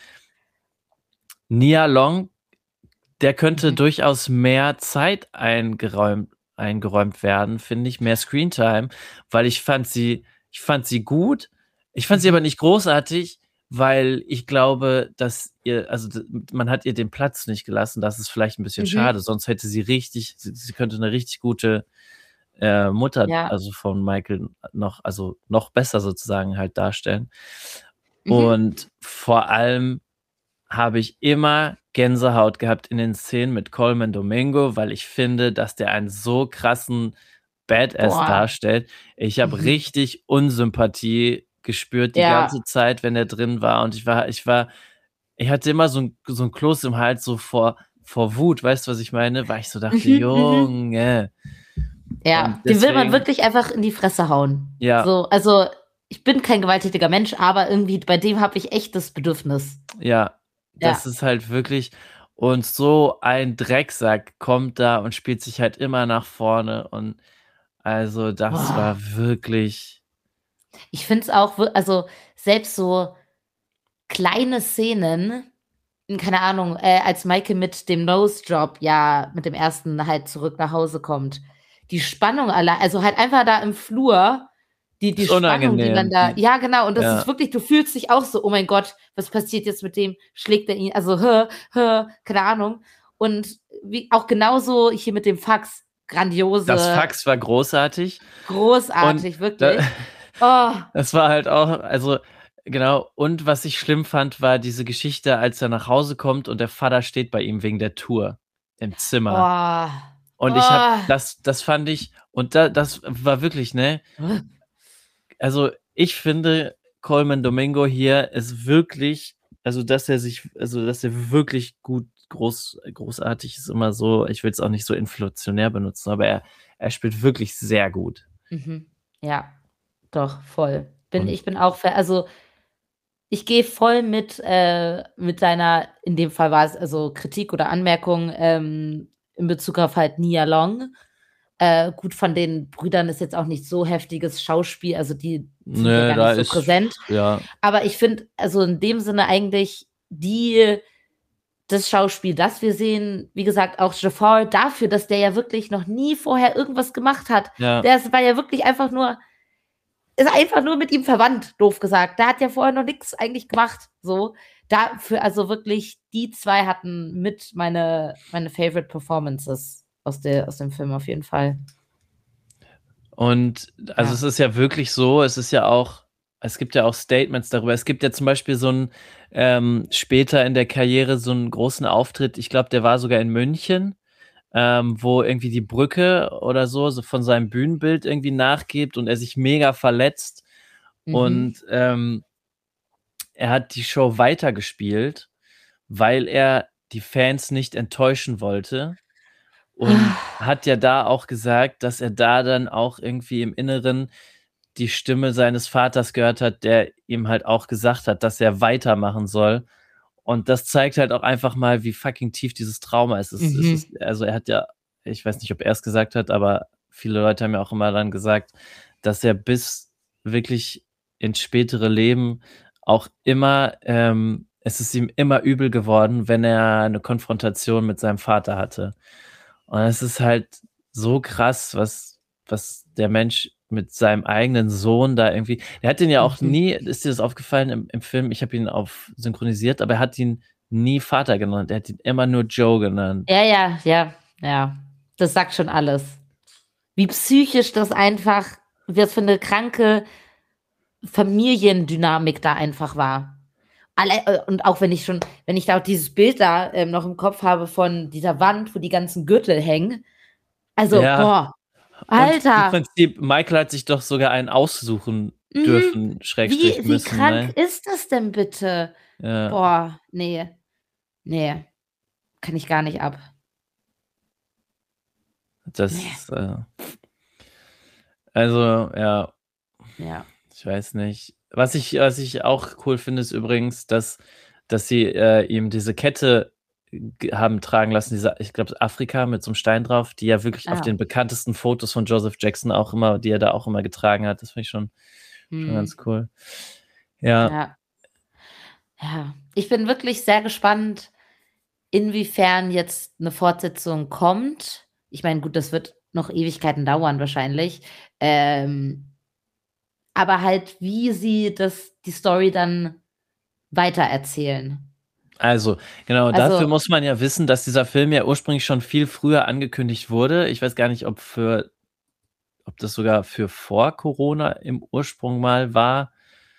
Nia Long, der könnte Mhm. durchaus mehr Zeit eingeräumt, eingeräumt werden, finde ich, mehr Screentime, weil ich fand sie, ich fand sie gut, ich fand Mhm. sie aber nicht großartig, weil ich glaube, dass ihr, also d- man hat ihr den Platz nicht gelassen, das ist vielleicht ein bisschen Mhm. schade, sonst hätte sie richtig, sie, sie könnte eine richtig gute äh, Mutter, Ja. also von Michael noch, also noch besser sozusagen halt darstellen. Mhm. Und vor allem habe ich immer Gänsehaut gehabt in den Szenen mit Coleman Domingo, weil ich finde, dass der einen so krassen Badass Boah. darstellt. Ich habe Mhm. richtig Unsympathie gespürt die Ja. ganze Zeit, wenn er drin war. Und ich war, ich war, ich hatte immer so ein, so ein Kloß im Hals, so vor, vor Wut, weißt du, was ich meine? Weil ich so dachte, Mhm, mhm. Junge. Ja, Und den will man deswegen, wirklich einfach in die Fresse hauen. ja, So, also ich bin kein gewalttätiger Mensch, aber irgendwie bei dem habe ich echt das Bedürfnis. ja, das Ja. ist halt wirklich, und so ein Drecksack kommt da und spielt sich halt immer nach vorne und also das Boah. war wirklich, Ich finde es auch, wir- also selbst so kleine Szenen, keine Ahnung, äh, als Michael mit dem Nose-Job ja mit dem ersten halt zurück nach Hause kommt. Die Spannung allein, also halt einfach da im Flur, die, die ist Spannung, die dann unangenehm. da, Die, ja genau, und das ist ja, wirklich, du fühlst dich auch so, oh mein Gott, was passiert jetzt mit dem? Schlägt er ihn, also hör, hör, keine Ahnung. Und wie auch genauso hier mit dem Fax, das grandiose, Fax war großartig und großartig, da, wirklich. Oh, das war halt auch, also genau, und was ich schlimm fand, war diese Geschichte, als er nach Hause kommt und der Vater steht bei ihm wegen der Tour im Zimmer. oh, Und ich habe, oh. das, das fand ich, und da, das war wirklich, ne? Also ich finde, Coleman Domingo hier ist wirklich, also dass er sich, also dass er wirklich gut, groß, großartig ist immer so, ich will es auch nicht so inflationär benutzen, aber er, er spielt wirklich sehr gut. Mhm. Ja, doch, voll. Bin, Und ich bin auch, für, also ich gehe voll mit, äh, mit deiner, in dem Fall war es also Kritik oder Anmerkung ähm, in Bezug auf halt Nia Long. Äh, gut, von den Brüdern ist jetzt auch nicht so heftiges Schauspiel, also die sind ja ne, gar da nicht so ist, präsent. ja, Aber ich finde, also in dem Sinne eigentlich die, das Schauspiel, das wir sehen, wie gesagt, auch Jafar dafür, dass der ja wirklich noch nie vorher irgendwas gemacht hat. ja. Der ist- war ja wirklich einfach nur ist einfach nur mit ihm verwandt, doof gesagt. Der hat ja vorher noch nichts eigentlich gemacht. So, dafür, also wirklich, die zwei hatten mit meine, meine Favorite Performances aus, der, aus dem Film auf jeden Fall. Und also es Ja. ist ja wirklich so, es ist ja auch, es gibt ja auch Statements darüber. Es gibt ja zum Beispiel so einen ähm, später in der Karriere so einen großen Auftritt, ich glaube, der war sogar in München, ähm, wo irgendwie die Brücke oder so, so von seinem Bühnenbild irgendwie nachgibt und er sich mega verletzt. Mhm. Und ähm, er hat die Show weitergespielt, weil er die Fans nicht enttäuschen wollte. Und hat ja da auch gesagt, dass er da dann auch irgendwie im Inneren die Stimme seines Vaters gehört hat, der ihm halt auch gesagt hat, dass er weitermachen soll. Und das zeigt halt auch einfach mal, wie fucking tief dieses Trauma ist. Es, es Mhm. ist, also er hat ja, ich weiß nicht, ob er es gesagt hat, aber viele Leute haben ja auch immer dann gesagt, dass er bis wirklich ins spätere Leben auch immer, ähm, es ist ihm immer übel geworden, wenn er eine Konfrontation mit seinem Vater hatte. Und es ist halt so krass, was, was der Mensch mit seinem eigenen Sohn da irgendwie. Der hat den ja auch Mhm. nie, ist dir das aufgefallen im, im Film? Ich habe ihn auf synchronisiert, aber er hat ihn nie Vater genannt. Er hat ihn immer nur Joe genannt. Ja, ja, ja, ja. Das sagt schon alles. Wie psychisch das einfach, was für eine kranke Familiendynamik da einfach war. Alle, äh, und auch wenn ich schon, wenn ich da auch dieses Bild da ähm, noch im Kopf habe von dieser Wand, wo die ganzen Gürtel hängen. Also, Ja, boah, und im Alter, Prinzip, Michael hat sich doch sogar einen aussuchen mhm. dürfen, Wie, Schrägstrich wie müssen, krank ne? ist das denn bitte? Ja, Boah, nee, nee, kann ich gar nicht ab. das Nee, ist, äh, also, ja, ja. ich weiß nicht. Was ich, was ich auch cool finde, ist übrigens, dass, dass sie äh, ihm diese Kette ge- haben tragen lassen, diese, ich glaube, Afrika mit so einem Stein drauf, die ja wirklich auf Ah, den bekanntesten Fotos von Joseph Jackson auch immer, die er da auch immer getragen hat. Das finde ich schon, schon hm, ganz cool. Ja, ja, ja. Ich bin wirklich sehr gespannt, inwiefern jetzt eine Fortsetzung kommt. Ich meine, gut, das wird noch Ewigkeiten dauern wahrscheinlich. Ähm, aber halt, wie sie das, die Story dann weitererzählen. also, genau, dafür Also, muss man ja wissen, dass dieser Film ja ursprünglich schon viel früher angekündigt wurde. Ich weiß gar nicht, ob für, ob das sogar für vor Corona im Ursprung mal war.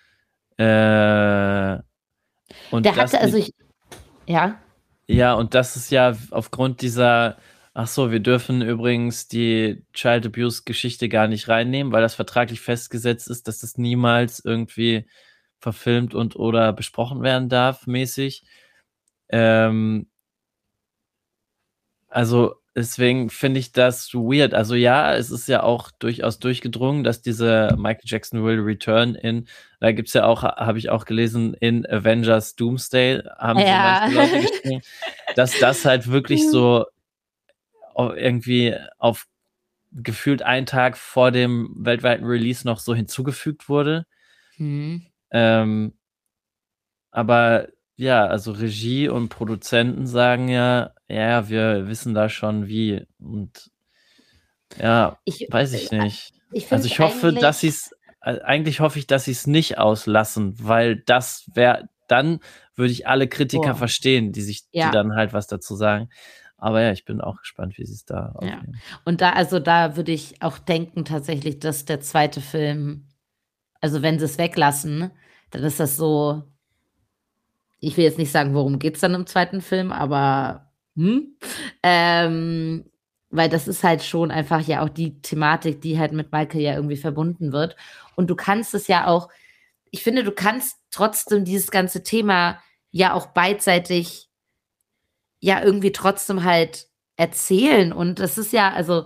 Äh, und der das hatte, also mit, ich, ja, ja, und das ist ja aufgrund dieser, ach so, wir dürfen übrigens die Child Abuse Geschichte gar nicht reinnehmen, weil das vertraglich festgesetzt ist, dass das niemals irgendwie verfilmt und oder besprochen werden darf, mäßig. Ähm, Also, deswegen finde ich das weird. Also ja, es ist ja auch durchaus durchgedrungen, dass diese Michael Jackson Will Return in da gibt's ja auch habe ich auch gelesen, in Avengers Doomsday haben so manche Ja. Leute geschrieben, dass das halt wirklich so au irgendwie auf gefühlt einen Tag vor dem weltweiten Release noch so hinzugefügt wurde. Mhm. Ähm aber ja, also Regie und Produzenten sagen ja: „Ja, wir wissen da schon wie." Und ja, Ich weiß äh, ich nicht. ich finde Also, es ich hoffe, dass eigentlich sie's äh, eigentlich hoffe ich, dass sie's nicht auslassen, weil das wäre dann würde ich alle Kritiker Oh, verstehen, die sich die ja, dann halt was dazu sagen. Aber ja, ich bin auch gespannt, wie sie's da ja. aufnehmen. Und da also, da würde ich auch denken tatsächlich, dass der zweite Film also, wenn sie's weglassen, dann ist das so ich will jetzt nicht sagen, worum geht's dann im zweiten Film, aber, hm? Ähm, weil das ist halt schon einfach ja auch die Thematik, die halt mit Michael ja irgendwie verbunden wird. Und du kannst es ja auch ich finde, du kannst trotzdem dieses ganze Thema ja auch beidseitig ja irgendwie trotzdem halt erzählen. Und das ist ja also,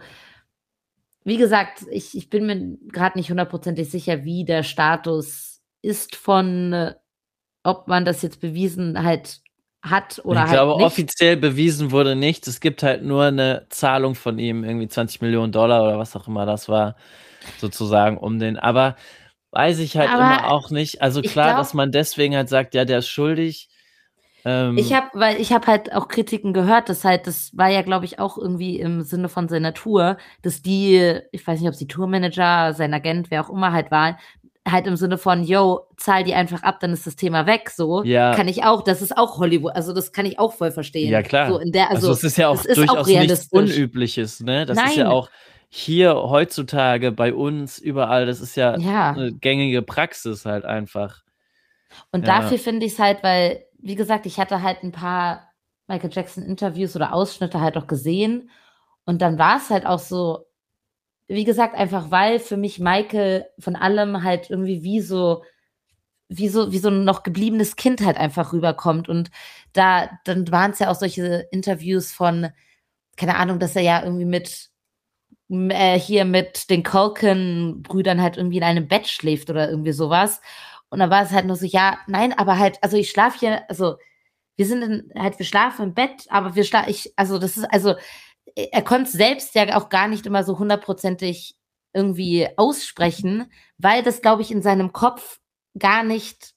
wie gesagt, ich ich bin mir grad nicht hundertprozentig sicher, wie der Status ist von äh, ob man das jetzt bewiesen halt hat Ich oder halt glaube, nicht. offiziell bewiesen wurde nichts. Es gibt halt nur 'ne Zahlung von ihm, irgendwie zwanzig Millionen Dollar oder was auch immer das war, sozusagen um den aber weiß ich halt immer Aber auch nicht. Also ich klar, dass glaube man deswegen halt sagt: „Ja, der ist schuldig." ich Ähm habe weil ich habe halt auch Kritiken gehört, dass halt das war ja, glaube ich, auch irgendwie im Sinne von seiner Tour, dass die ich weiß nicht, ob's die Tourmanager, sein Agent, wer auch immer halt waren, halt im Sinne von: „Jo, zahl die einfach ab, dann ist das Thema weg", so. Ja. Kann ich auch das ist auch Hollywood also, das kann ich auch voll Ja, verstehen. So klar. in der Also, also, es ist ja auch das ist auch durchaus nichts realistisch. Unübliches, ne? Das ist ja Nein. auch hier heutzutage bei uns überall das ist ja Ja. 'ne gängige Praxis halt einfach. Und dafür Ja. finde ich's halt weil, wie gesagt, ich hatte halt 'n paar Michael Jackson Interviews oder Ausschnitte halt auch gesehen. Und dann war's halt auch so wie gesagt, einfach weil für mich Michael von allem halt irgendwie wie so wie so wie so 'n noch gebliebenes Kind halt einfach rüberkommt. Und da dann waren's ja auch solche Interviews von keine Ahnung, dass er ja irgendwie mit m äh, hier mit den Culkin-Brüdern halt irgendwie in einem Bett schläft oder irgendwie so was. Und dann war es halt nur so: „Ja, nein, aber halt also, ich schlafe hier also, wir sind in halt wir schlafen im Bett, aber wir schla ich also, das ist also" e er konnt's selbst ja auch gar nicht immer so hundertprozentig irgendwie aussprechen, weil das, glaube ich, in seinem Kopf gar nicht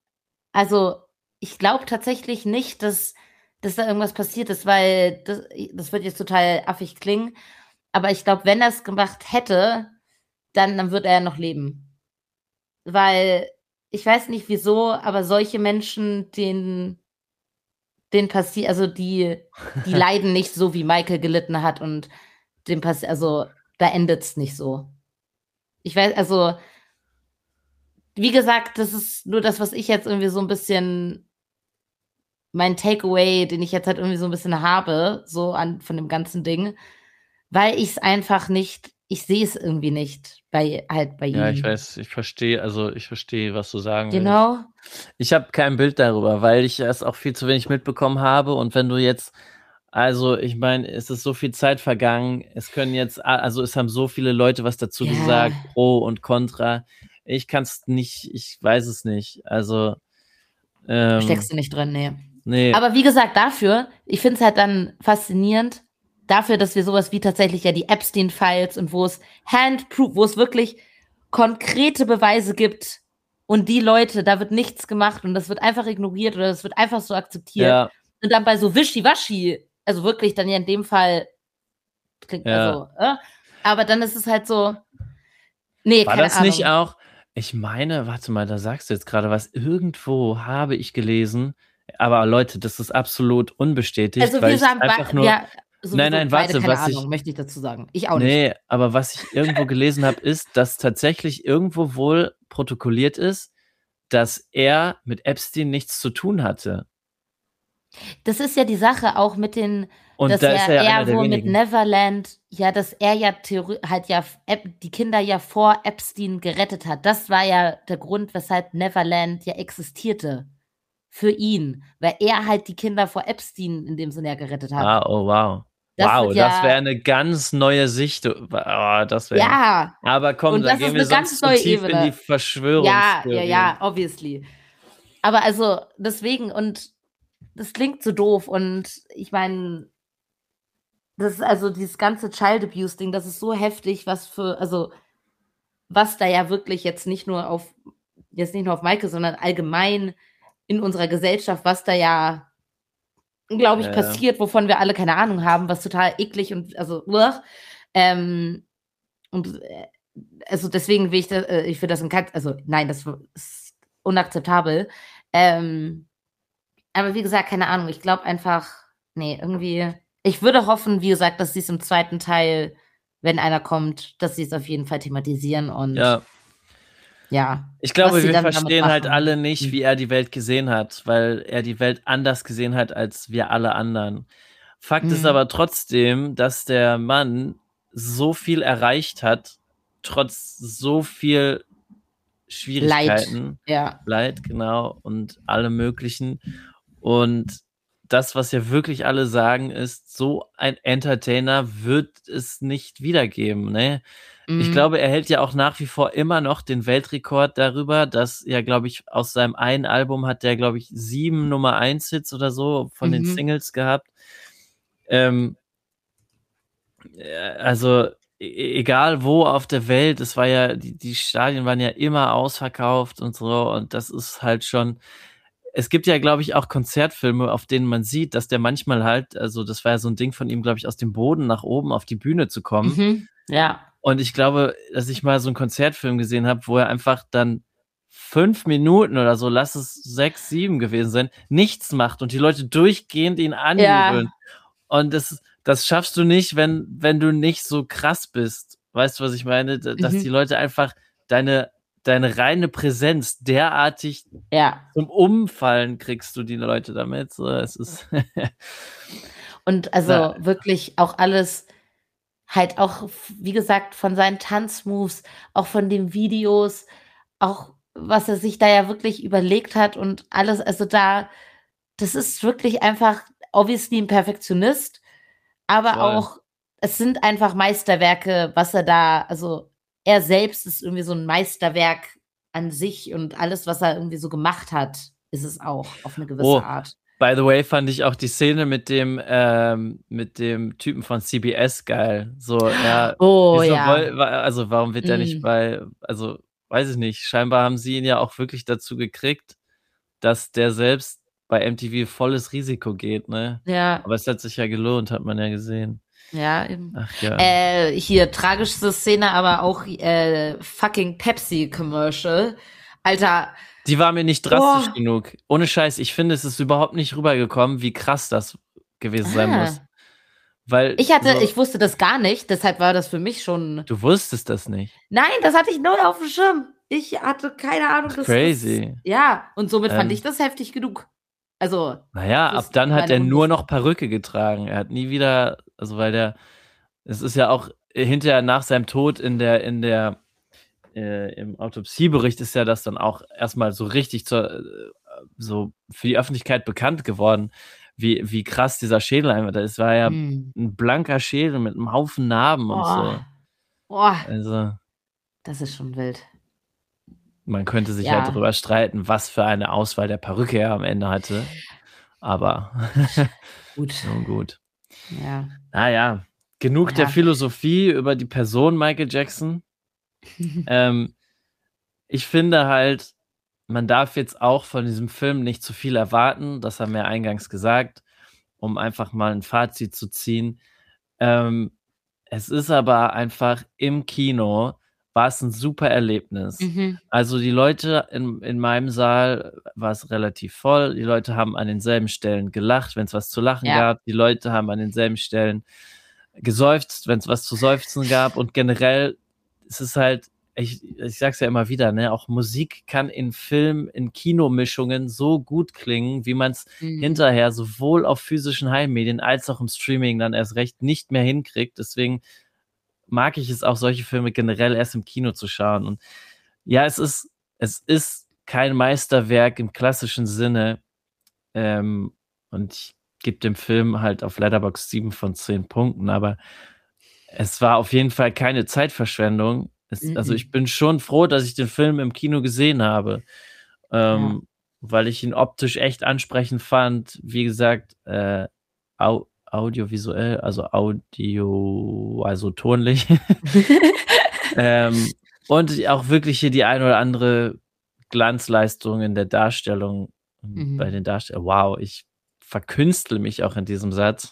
also, ich glaube tatsächlich nicht, dass dass da irgendwas passiert ist, weil das i das wird jetzt total affig klingen, aber ich glaube, wenn er's gemacht hätte, dann dann würde er noch leben. Weil ich weiß nicht wieso, aber solche Menschen, denen denen passi also, die die leiden nicht so, wie Michael gelitten hat und dem passi also, da endet's nicht so. Ich wei also wie gesagt, das ist nur das, was ich jetzt irgendwie so 'n bisschen mein Takeaway, den ich jetzt halt irgendwie so 'n bisschen habe, so an von dem ganzen Ding, weil ich's einfach nicht ich sehe es irgendwie nicht bei halt bei Ja, ich ihm. weiß, ich verstehe also, ich verstehe, was du sagen willst. Genau. Ich habe kein Bild darüber, weil ich es auch viel zu wenig mitbekommen habe. Und wenn du jetzt also, ich meine, es ist so viel Zeit vergangen. Es können jetzt a also, es haben so viele Leute was dazu Ja. gesagt, pro und contra. Ich kann's nicht ich weiß es nicht. Also, ähm Steckst du nicht drin, ne. Ne. Aber wie gesagt, dafür ich finde es halt dann faszinierend, dafür, dass wir so was wie tatsächlich ja die Epstein-Files und wo es Handproof wo es wirklich konkrete Beweise gibt und die Leute da wird nichts gemacht und das wird einfach ignoriert oder das wird einfach so akzeptiert. Ja. Und dann bei so Wischiwaschi, also, wirklich dann ja in dem Fall klingt Ja. also, äh, aber dann ist es halt so ne, War keine das nicht Ahnung. auch ich meine, warte mal, da sagst du jetzt grade was. Irgendwo habe ich gelesen aber Leute, das ist absolut unbestätigt, Also, weil wir ich sagen bei einfach nur ja, nein, sowieso nein, beide warte, keine was ich Ahnung, möchte ich dazu sagen. Ich auch nicht. ne, aber was ich irgendwo gelesen habe, ist, dass tatsächlich irgendwo wohl protokolliert ist, dass er mit Epstein nichts zu tun hatte. Das ist ja die Sache auch mit den Und dass da ist ja er ja einer er der wohl mit wenigen. Neverland ja, dass er ja theorö halt ja f Ep die Kinder ja vor Epstein gerettet hat. Das war ja der Grund, weshalb Neverland ja existierte für ihn, weil er halt die Kinder vor Epstein in dem Sinne ja gerettet hat. Ah, oh wow. Das Wow, wird das wäre ja eine ganz neue Sicht. Oh, das wäre. ja, Aber komm, und dann das ist gehen wir eine sonst ganz zu neue tief in die Ebene. Ja, ja, ja, Verschwörungstheorien. obviously. Aber also deswegen, und das klingt so doof, und ich meine, das ist also dieses ganze Child Abuse Ding, das ist so heftig, was für, also was da ja wirklich jetzt nicht nur auf, jetzt nicht nur auf Maike, sondern allgemein in unserer Gesellschaft, was da ja, glaube ich, Äh, passiert, wovon wir alle keine Ahnung haben, was total eklig und also uah, ähm, und äh, also deswegen will ich das, äh, ich finde das ein Katz, also nein, das ist unakzeptabel. Ähm, aber wie gesagt, keine Ahnung, ich glaube einfach, nee, irgendwie, ich würde hoffen, wie gesagt, dass sie es im zweiten Teil, wenn einer kommt, dass sie es auf jeden Fall thematisieren und ja. ja, Ich was glaube, sie wir dann damit verstehen halt alle machen. nicht, Hm. wie er die Welt gesehen hat, weil er die Welt anders gesehen hat als wir alle anderen. Fakt ist Mhm. aber trotzdem, dass der Mann so viel erreicht hat, trotz so viel Leid, Schwierigkeiten, ja. Leid, genau, und allem Möglichen. Und das, was ja wirklich alle sagen, ist, so ein Entertainer wird es nicht wiedergeben, ne? Ich Mhm. glaube, er hält ja auch nach wie vor immer noch den Weltrekord darüber, dass ja, glaube ich, aus seinem einen Album hat der, glaube ich, sieben Nummer eins Hits oder so von den Mhm. Singles gehabt. Ähm, äh, also e egal wo auf der Welt, es war ja, die, die Stadien waren ja immer ausverkauft und so, und das ist halt schon. Es gibt ja, glaube ich, auch Konzertfilme, auf denen man sieht, dass der manchmal halt, also das war ja so ein Ding von ihm, glaube ich, aus dem Boden nach oben auf die Bühne zu kommen. Mhm. Ja. Und ich glaube, dass ich mal so einen Konzertfilm gesehen habe, wo er einfach dann fünf Minuten oder so, lass es sechs, sieben gewesen sein, nichts macht und die Leute durchgehend ihn Ja. anjubeln. Und das das schaffst du nicht, wenn wenn du nicht so krass bist. Weißt du, was ich meine? D dass die Mhm. Leute einfach deine deine reine Präsenz derartig Ja. zum Umfallen kriegst du die Leute damit. So, es ist Und na, also wirklich auch alles halt auch, f wie gesagt, von seinen Tanzmoves, auch von den Videos, auch was er sich da ja wirklich überlegt hat und alles. Also da, das ist wirklich einfach obviously 'n Perfektionist, aber voll. auch es sind einfach Meisterwerke, was er da, also er selbst ist irgendwie so 'n Meisterwerk an sich, und alles, was er irgendwie so gemacht hat, ist es auch auf 'ne gewisse Oh, Art. by the way, fand ich auch die Szene mit dem ähm, mit dem Typen von C B S geil. So, ja, Oh wieso ja. woll wa also, warum wird der nicht Mhm. bei, also, weiß ich nicht, scheinbar haben sie ihn ja auch wirklich dazu gekriegt, dass der selbst bei M T V volles Risiko geht, ne? Ja. Aber es hat sich ja gelohnt, hat man ja gesehen. Ja, eben. Ach ja. Äh, hier tragischste Szene, aber auch, äh, fucking Pepsi-Commercial. Alter, Die war mir nicht oh, drastisch genug. Ohne Scheiß, ich finde, es ist überhaupt nicht rübergekommen, wie krass das gewesen sein muss. ah. Weil Ich hatte so, ich wusste das gar nicht, deshalb war das für mich schon, du wusstest das nicht. nein, das hatte ich null aufm Schirm. Ich hatte keine Ahnung, Ach, dass das, crazy. ja, und somit fand ich Ähm, das heftig genug. Also, na ja, das ab ist dann hat meine er nur Unwissenheit. noch Perücke getragen. Er hat nie wieder, also, weil der, es ist ja auch hinterher nach seinem Tod in der in der äh, im Autopsiebericht ist ja das dann auch erst mal so richtig zur äh, so für die Öffentlichkeit bekannt geworden, wie wie krass dieser Schädel einfach, das war ja Mhm. 'n blanker Schädel mit 'nem Haufen Narben und Oh, so. oh, Also, das ist schon wild. man könnte sich ja Ja, drüber streiten, was für eine Auswahl der Perücke er am Ende hatte, aber gut. nun gut. Ja, Na ja, genug der ja. Philosophie über die Person Michael Jackson. Ähm, ich finde halt, man darf jetzt auch von diesem Film nicht zu viel erwarten. Das haben wir eingangs gesagt, um einfach mal 'n Fazit zu ziehen. Ähm, es ist aber einfach im Kino war's 'n super Erlebnis. Mhm. Also, die Leute in in meinem Saal war's relativ voll. Die Leute haben an denselben Stellen gelacht, wenn's was zu lachen Ja. gab. Die Leute haben an denselben Stellen geseufzt, wenn's was zu seufzen gab, und generell ist es halt, ich ich sage es ja immer wieder, ne, auch Musik kann in Film in Kinomischungen so gut klingen, wie man's Mhm. hinterher sowohl auf physischen Heimmedien als auch im Streaming dann erst recht nicht mehr hinkriegt. Deswegen mag ich es auch, solche Filme generell erst im Kino zu schauen. Und ja, es ist es ist kein Meisterwerk im klassischen Sinne, ähm, und ich gebe dem Film halt auf Letterboxd sieben von zehn Punkten, aber es war auf jeden Fall keine Zeitverschwendung. Es, also ich bin schon froh, dass ich den Film im Kino gesehen habe, ähm, ja. weil ich ihn optisch echt ansprechend fand. Wie gesagt, äh, au audiovisuell, also Audio, also tonlich. ähm, und auch wirklich hier die ein oder andere Glanzleistung in der Darstellung, mhm. bei den Darstellern. Wow, ich verkünstle mich auch in diesem Satz.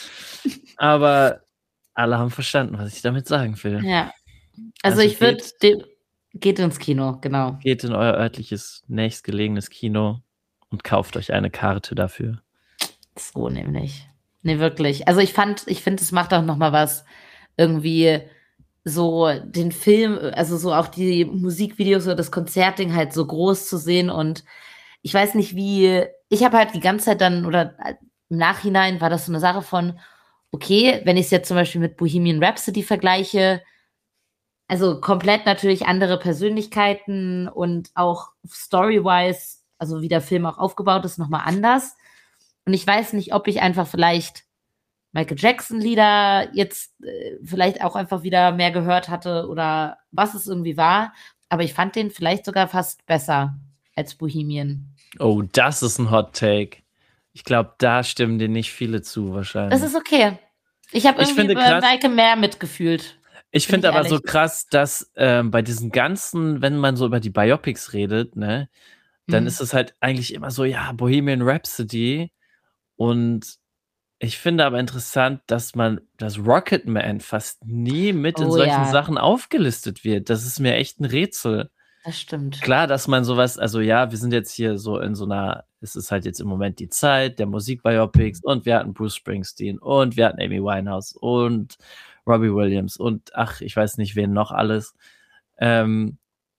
Aber alle haben verstanden, was ich damit sagen will. Ja. Also, also ich würde, geht ins Kino, genau. Geht in euer örtliches, nächstgelegenes Kino und kauft euch eine Karte dafür. So nämlich. Nee, wirklich. Also ich fand, ich finde, es macht auch noch mal was, irgendwie so den Film, also so auch die Musikvideos oder das Konzertding halt so groß zu sehen. Und ich weiß nicht, wie, ich habe halt die ganze Zeit dann, oder im Nachhinein war das so eine Sache von, okay, wenn ich es jetzt zum Beispiel mit Bohemian Rhapsody vergleiche, also komplett natürlich andere Persönlichkeiten und auch story-wise, also wie der Film auch aufgebaut ist, nochmal anders. Und ich weiß nicht, ob ich einfach vielleicht Michael Jackson-Lieder jetzt äh, vielleicht auch einfach wieder mehr gehört hatte oder was es irgendwie war. Aber ich fand den vielleicht sogar fast besser als Bohemian. Oh, das ist ein Hot Take. Ich glaube, da stimmen dir nicht viele zu, wahrscheinlich. Das ist okay. Ich habe irgendwie finde, bei Michael mehr mitgefühlt. Ich finde aber ehrlich. so krass, dass ähm, bei diesen ganzen, wenn man so über die Biopics redet, ne, dann mhm. ist es halt eigentlich immer so, ja, Bohemian Rhapsody. Und ich finde aber interessant, dass man, dass Rocketman fast nie mit in oh, solchen ja. Sachen aufgelistet wird. Das ist mir echt ein Rätsel. Das stimmt. Klar, dass man sowas, also ja, wir sind jetzt hier so in so einer, es ist halt jetzt im Moment die Zeit der Musikbiopics und wir hatten Bruce Springsteen und wir hatten Amy Winehouse und Robbie Williams und ach, ich weiß nicht, wen noch alles. Ähm,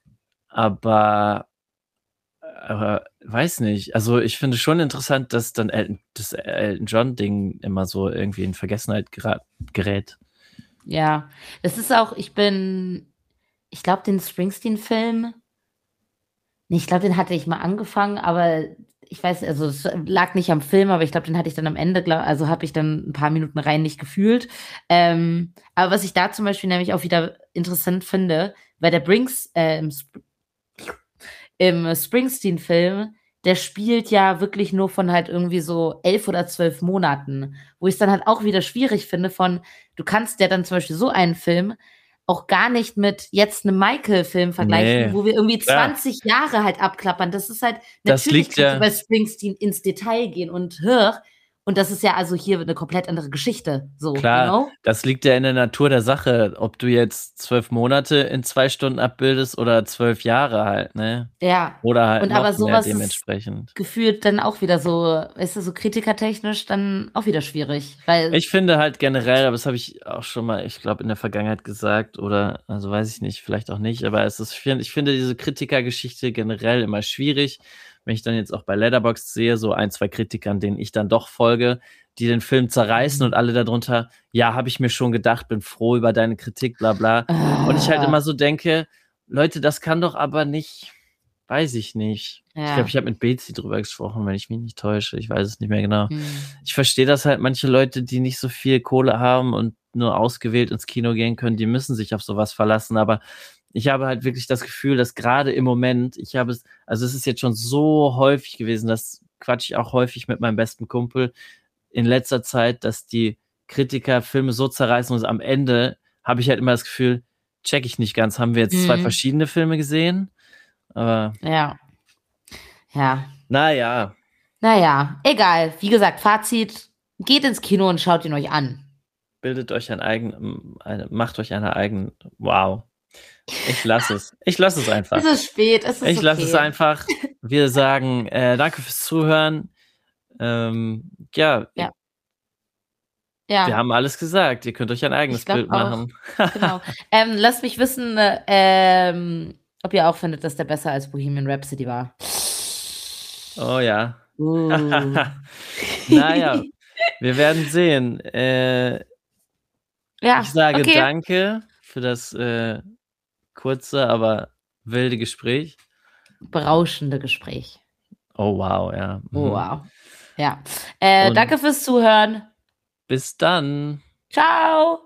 aber aber weiß nicht. Also ich finde schon interessant, dass dann Elton, das Elton John-Ding immer so irgendwie in Vergessenheit gerät. Ja, das ist auch, ich bin, ich glaube, den Springsteen-Film, nee, ich glaube, den hatte ich mal angefangen, aber ich weiß, also es lag nicht am Film, aber ich glaube, den hatte ich dann am Ende, glaub, also habe ich dann ein paar Minuten rein nicht gefühlt. Ähm, aber was ich da zum Beispiel nämlich auch wieder interessant finde, weil der Brinks, äh, im, Sp im Springsteen-Film, der spielt ja wirklich nur von halt irgendwie so elf oder zwölf Monaten, wo ich es dann halt auch wieder schwierig finde von, du kannst ja dann zum Beispiel so einen Film auch gar nicht mit jetzt einem Michael-Film vergleichen, nee, wo wir irgendwie zwanzig ja. Jahre halt abklappern. Das ist halt, das natürlich liegt ja bei Springsteen ins Detail gehen und hör, und das ist ja also hier eine komplett andere Geschichte. So, klar, you know? Das liegt ja in der Natur der Sache, ob du jetzt zwölf Monate in zwei Stunden abbildest oder zwölf Jahre halt, ne? Ja. Oder halt und noch aber sowas mehr dementsprechend. Ist gefühlt dann auch wieder so, weißt du, so kritikertechnisch dann auch wieder schwierig. Weil ich finde halt generell, aber das habe ich auch schon mal, ich glaube, in der Vergangenheit gesagt oder, also weiß ich nicht, vielleicht auch nicht, aber es ist, ich finde diese Kritikergeschichte generell immer schwierig. Wenn ich dann jetzt auch bei Letterboxd sehe, so ein, zwei Kritikern, denen ich dann doch folge, die den Film zerreißen und alle darunter, ja, habe ich mir schon gedacht, bin froh über deine Kritik, bla bla. Ah. Und ich halt immer so denke, Leute, das kann doch aber nicht, weiß ich nicht. Ja. Ich glaube, ich habe mit Bezi drüber gesprochen, wenn ich mich nicht täusche. Ich weiß es nicht mehr genau. Hm. Ich verstehe das halt, manche Leute, die nicht so viel Kohle haben und nur ausgewählt ins Kino gehen können, die müssen sich auf sowas verlassen, aber ich habe halt wirklich das Gefühl, dass gerade im Moment, ich habe es, also es ist jetzt schon so häufig gewesen, das quatsch ich auch häufig mit meinem besten Kumpel in letzter Zeit, dass die Kritiker Filme so zerreißen und am Ende habe ich halt immer das Gefühl, check ich nicht ganz, haben wir jetzt mhm. zwei verschiedene Filme gesehen? Aber ja. Ja. Naja. Naja, egal. Wie gesagt, Fazit, geht ins Kino und schaut ihn euch an. Bildet euch ein eigen, eine, macht euch eine eigene, wow. Ich lasse es. Ich lasse es einfach. Es ist spät, es ist Ich okay. lasse es einfach. Wir sagen äh, danke fürs Zuhören. Ähm, ja, ja. Ja. Wir haben alles gesagt. Ihr könnt euch ein eigenes Bild machen. Genau. Ähm, lasst mich wissen, äh, ähm, ob ihr auch findet, dass der besser als Bohemian Rhapsody war. Oh ja. Uh. Naja, wir werden sehen. Äh, ja, ich sage okay. danke für das äh, kurze, aber wilde Gespräch. Berauschende Gespräch. Oh wow, ja. Oh wow. Ja. Äh, Und danke fürs Zuhören. bis dann. Ciao.